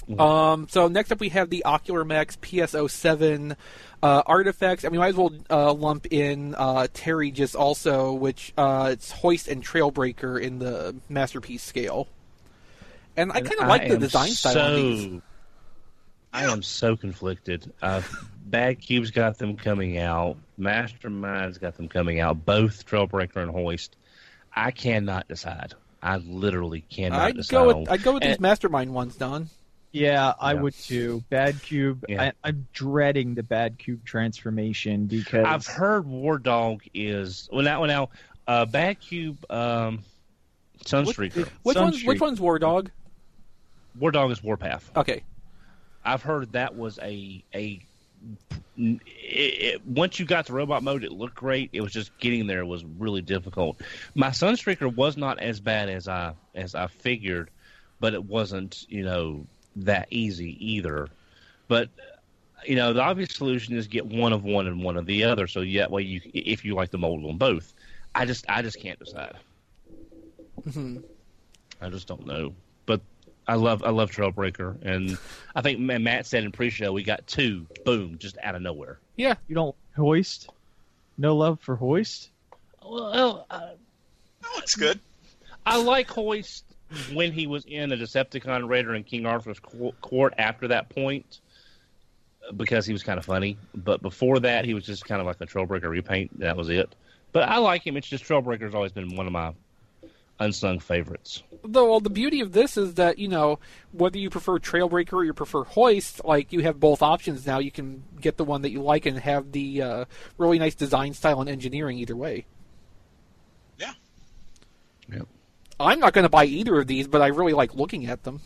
Um, so next up we have the Ocular Max P S zero seven uh, artifacts, and we might as well uh, lump in uh, Terry just also, which uh, it's Hoist and Trailbreaker in the Masterpiece scale. And I kind of like the design style so, of these. I am so conflicted. Uh, Bad Cube's got them coming out. Mastermind's got them coming out. Both Trailbreaker and Hoist. I cannot decide. I literally cannot I'd decide. go on- with I'd go with and- these Mastermind ones, Don. Yeah, I Yeah. would too. Bad Cube. Yeah. I, I'm dreading the Bad Cube transformation because I've heard War Dog is well now. Now, uh, Bad Cube, um, Sunstreaker. Which one's Sunstreak. which one's War Dog? War Dog is Warpath. Okay. I've heard that was a a. It, it, once you got to robot mode, it looked great. It was just getting there was really difficult. My Sunstreaker was not as bad as I as I figured, but it wasn't you know that easy either. But you know the obvious solution is get one of one and one of the other. So yeah, well you if you like the mold on both. I just I just can't decide. hmm I just don't know. But I love I love Trailbreaker, and I think Matt said in pre-show we got two, boom, just out of nowhere. Yeah. you don't Hoist. No love for Hoist. Well, I, That looks good. I like Hoist when he was in a Decepticon Raider in King Arthur's co- court after that point, because he was kind of funny. But before that, he was just kind of like a Trailbreaker repaint. That was it. But I like him. It's just Trailbreaker's always been one of my unsung favorites. Though, well, the beauty of this is that, you know, whether you prefer Trailbreaker or you prefer Hoist, like, you have both options now. You can get the one that you like and have the uh, really nice design style and engineering either way. Yeah. Yep. I'm not going to buy either of these, but I really like looking at them.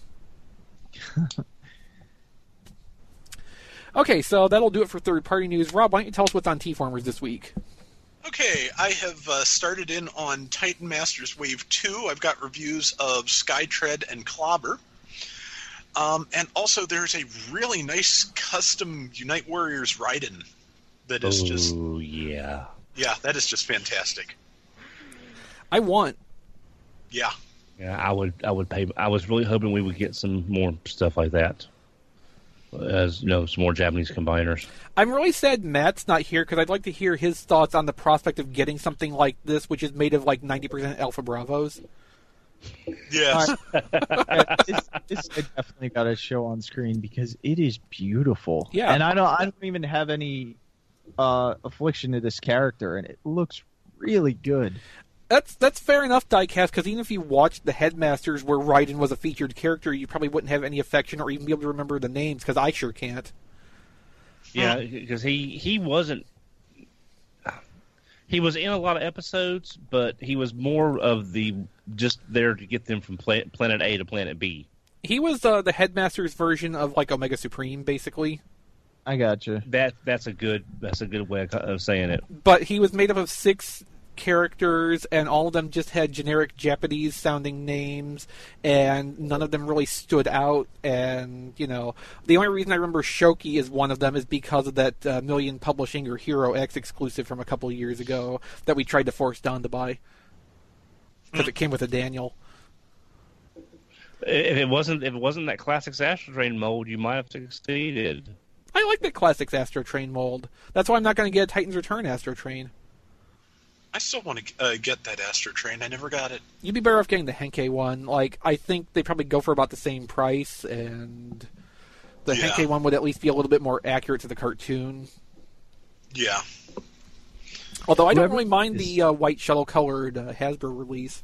Okay, so that'll do it for third-party news. Rob, why don't you tell us what's on T-Formers this week? Okay, I have uh, started in on Titan Masters Wave two. I've got reviews of Skytread and Clobber. Um, and also there's a really nice custom Unite Warriors Raiden that is just, Oh, yeah. yeah, that is just fantastic. I want. Yeah. Yeah, I would I would pay. I was really hoping we would get some more stuff like that. As you know, some more Japanese combiners. I'm really sad Matt's not here because I'd like to hear his thoughts on the prospect of getting something like this, which is made of like ninety percent Alpha Bravos. Yes. Yeah, this, this I definitely got to show on screen because it is beautiful. Yeah. and I don't I don't even have any uh, affliction to this character, and it looks really good. That's that's fair enough, Diecast, because even if you watched the Headmasters where Raiden was a featured character, you probably wouldn't have any affection or even be able to remember the names, because I sure can't. Yeah, because he he wasn't. He was in a lot of episodes, but he was more of the just there to get them from pla- planet A to planet B. He was uh, the Headmaster's version of like Omega Supreme, basically. I gotcha. That that's a good that's a good way of, of saying it. But he was made up of six characters, and all of them just had generic Japanese-sounding names, and none of them really stood out. And, you know, the only reason I remember Shoki is one of them is because of that uh, Million Publishing or Hero X exclusive from a couple of years ago that we tried to force Don to buy. Because it came with a Daniel. If it wasn't if it wasn't that classic Astro Train mold, you might have succeeded. I like the Classics Astro Train mold. That's why I'm not going to get a Titan's Return Astro Train. I still want to uh, get that Astro Train. I never got it. You'd be better off getting the Henkei one. Like, I think they probably go for about the same price, and the Yeah. Henkei one would at least be a little bit more accurate to the cartoon. Yeah. Although I don't Whoever really mind is- the uh, white shuttle-colored uh, Hasbro release.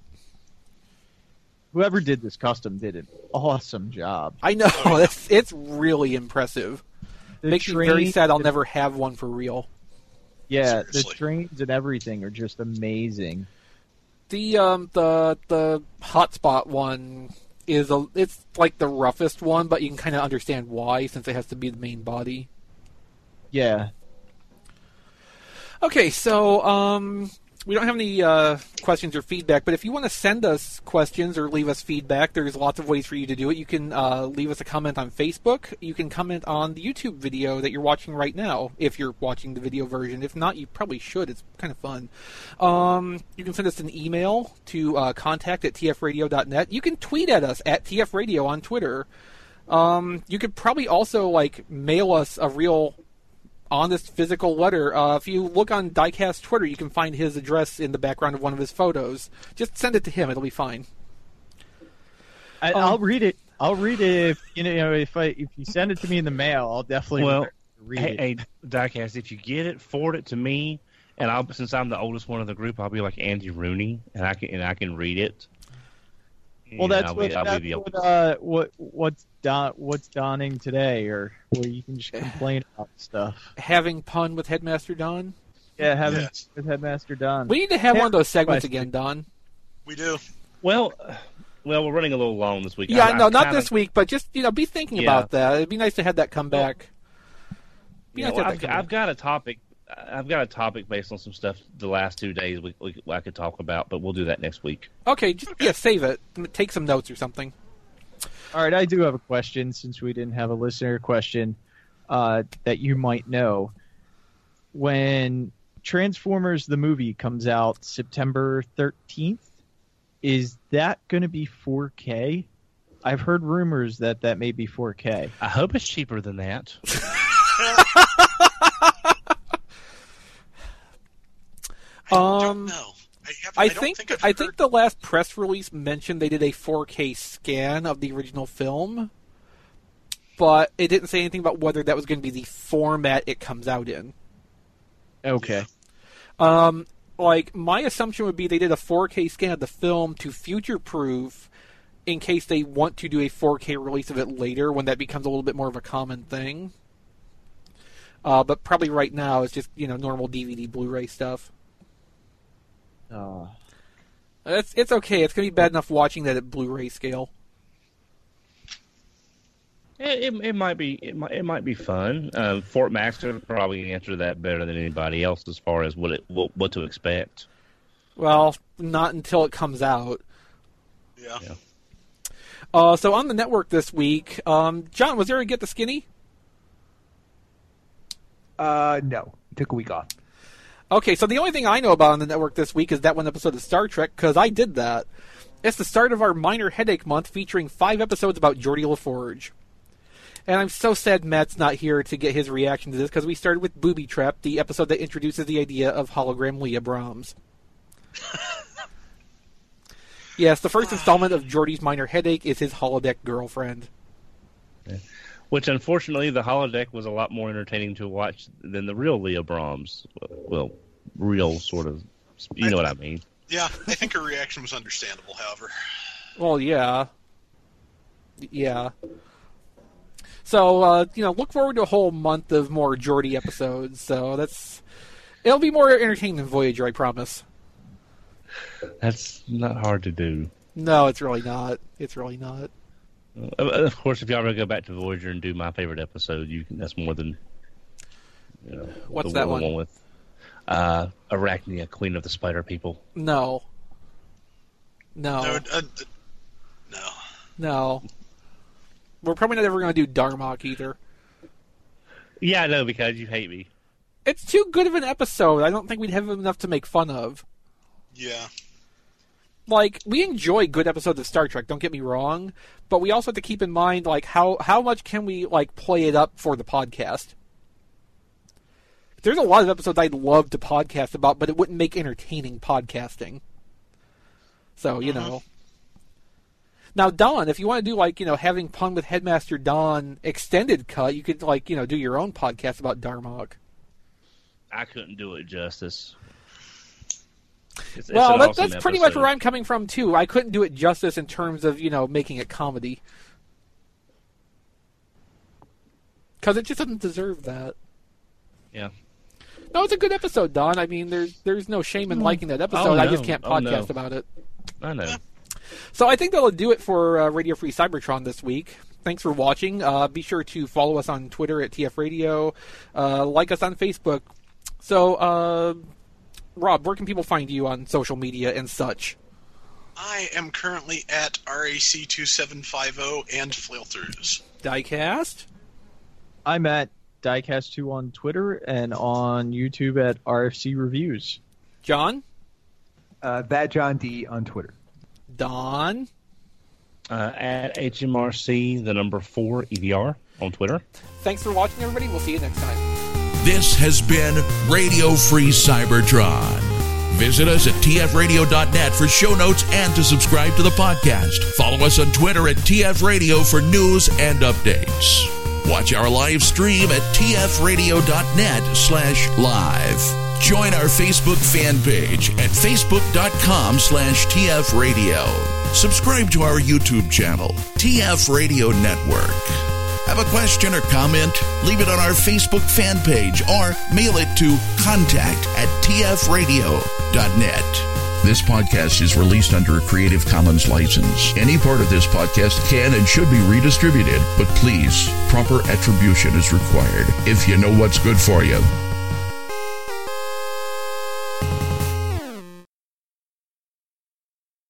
Whoever did this custom did an awesome job. I know, it's, it's really impressive. The Makes me very train- sad I'll never have one for real. Yeah, Seriously. the trains and everything are just amazing. The um the the hotspot one is a it's like the roughest one, but you can kind of understand why since it has to be the main body. Yeah. Okay, so um, we don't have any uh, questions or feedback, but if you want to send us questions or leave us feedback, there's lots of ways for you to do it. You can uh, leave us a comment on Facebook. You can comment on the YouTube video that you're watching right now, if you're watching the video version. If not, you probably should. It's kind of fun. Um, you can send us an email to uh, contact at t f radio dot net. You can tweet at us at T F Radio on Twitter. Um, you could probably also like mail us a real, honest physical letter. Uh, if you look on Diecast Twitter, you can find his address in the background of one of his photos. Just send it to him; it'll be fine. I, Um, I'll read it. I'll read it if you know if I if you send it to me in the mail. I'll definitely Well, read hey, it. hey, Diecast, if you get it, forward it to me, and I'll since I'm the oldest one of the group, I'll be like Andy Rooney, and I can and I can read it. Well, And that's I'll what be, I'll that's be the what, oldest. uh, what what's don what's dawning today, or where you can just complain about stuff. Having pun with Headmaster Don. Yeah, having Yes. with Headmaster Don. We need to have Yeah, one of those segments question. again, Don. We do. Well, uh, well, we're running a little long this week. Yeah, I- no, I've not kinda- this week, but just you know, be thinking Yeah. about that. It'd be nice to have that come back. Be You nice know, to have I've, that come I've back. got a topic. I've got a topic based on some stuff the last two days we, we, I could talk about, but we'll do that next week. Okay, just yeah, save it. Take some notes or something. All right, I do have a question since we didn't have a listener question uh, that you might know. When Transformers the movie comes out September thirteenth, is that going to be four K? I've heard rumors that that may be four K. I hope it's cheaper than that. I Um, don't know. I, have, I I don't think think I've I heard- think the last press release mentioned they did a four K scan of the original film, but it didn't say anything about whether that was going to be the format it comes out in. Okay. Um, like my assumption would be they did a four K scan of the film to future-proof in case they want to do a four K release of it later when that becomes a little bit more of a common thing. Uh, but probably right now it's just you know normal D V D Blu-ray stuff. Uh, It's it's okay. It's gonna be bad enough watching that at Blu-ray scale. It, it, it might be it might, it might be fun. Um, Fort Max would probably answer that better than anybody else as far as what it what, what to expect. Well, not until it comes out. Yeah. Yeah. Uh, so on the network this week, um, John, was there a Get the Skinny? Uh, no. Took a week off. Okay, so the only thing I know about on the network this week is that one episode of Star Trek, because I did that. It's the start of our Minor Headache Month, featuring five episodes about Geordie LaForge. And I'm so sad Matt's not here to get his reaction to this, because we started with Booby Trap, the episode that introduces the idea of hologram Leah Brahms. Yes, the first installment of Geordie's Minor Headache is his holodeck girlfriend. Which, unfortunately, the holodeck was a lot more entertaining to watch than the real Leah Brahms. Well, real sort of, you know what I mean. Yeah, I think her reaction was understandable, however. Well, yeah. Yeah. So, uh, you know, look forward to a whole month of more Geordie episodes. So that's... It'll be more entertaining than Voyager, I promise. That's not hard to do. No, it's really not. It's really not. Uh, Of course, if y'all ever go back to Voyager and do my favorite episode, you can, that's more than you know, What's the that one, one? with uh, Arachnia, Queen of the Spider People. No. No. No, uh, uh, no. No. We're probably not ever going to do Darmok either. Yeah, I know, because you hate me. It's too good of an episode. I don't think we'd have enough to make fun of. Yeah. Like, we enjoy good episodes of Star Trek, don't get me wrong, but we also have to keep in mind, like, how, how much can we, like, play it up for the podcast? There's a lot of episodes I'd love to podcast about, but it wouldn't make entertaining podcasting. So, you Uh-huh. know. Now, Don, if you want to do, like, you know, having Pun with Headmaster Don extended cut, you could, like, you know, do your own podcast about Darmok. I couldn't do it justice. It's, it's Well, an that, awesome that's pretty much episode. where I'm coming from, too. I couldn't do it justice in terms of, you know, making it comedy. Because it just doesn't deserve that. Yeah. No, it's a good episode, Don. I mean, there's there's no shame in liking that episode. Oh, I no. just can't Oh, podcast no. about it. I know. So I think that'll do it for uh, Radio Free Cybertron this week. Thanks for watching. Uh, be sure to follow us on Twitter at T F Radio. Uh, like us on Facebook. So, uh, Rob, where can people find you on social media and such? I am currently at R A C two seven five zero and Flailthroughs. Diecast? I'm at Diecast two on Twitter and on YouTube at R F C Reviews. John? Uh, that John D on Twitter. Don? uh, at H M R C, the number four E V R on Twitter. Thanks for watching, everybody. We'll see you next time. This has been Radio Free Cybertron. Visit us at T F radio dot net for show notes and to subscribe to the podcast. Follow us on Twitter at T F Radio for news and updates. Watch our live stream at T F radio dot net slash live. Join our Facebook fan page at Facebook dot com slash T F radio. Subscribe to our YouTube channel, T F Radio Network. Have a question or comment? Leave it on our Facebook fan page or mail it to contact at T F radio dot net. This podcast is released under a Creative Commons license. Any part of this podcast can and should be redistributed, but please, proper attribution is required if you know what's good for you.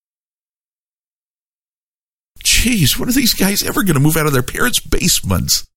Jeez, when are these guys ever going to move out of their parents' basements?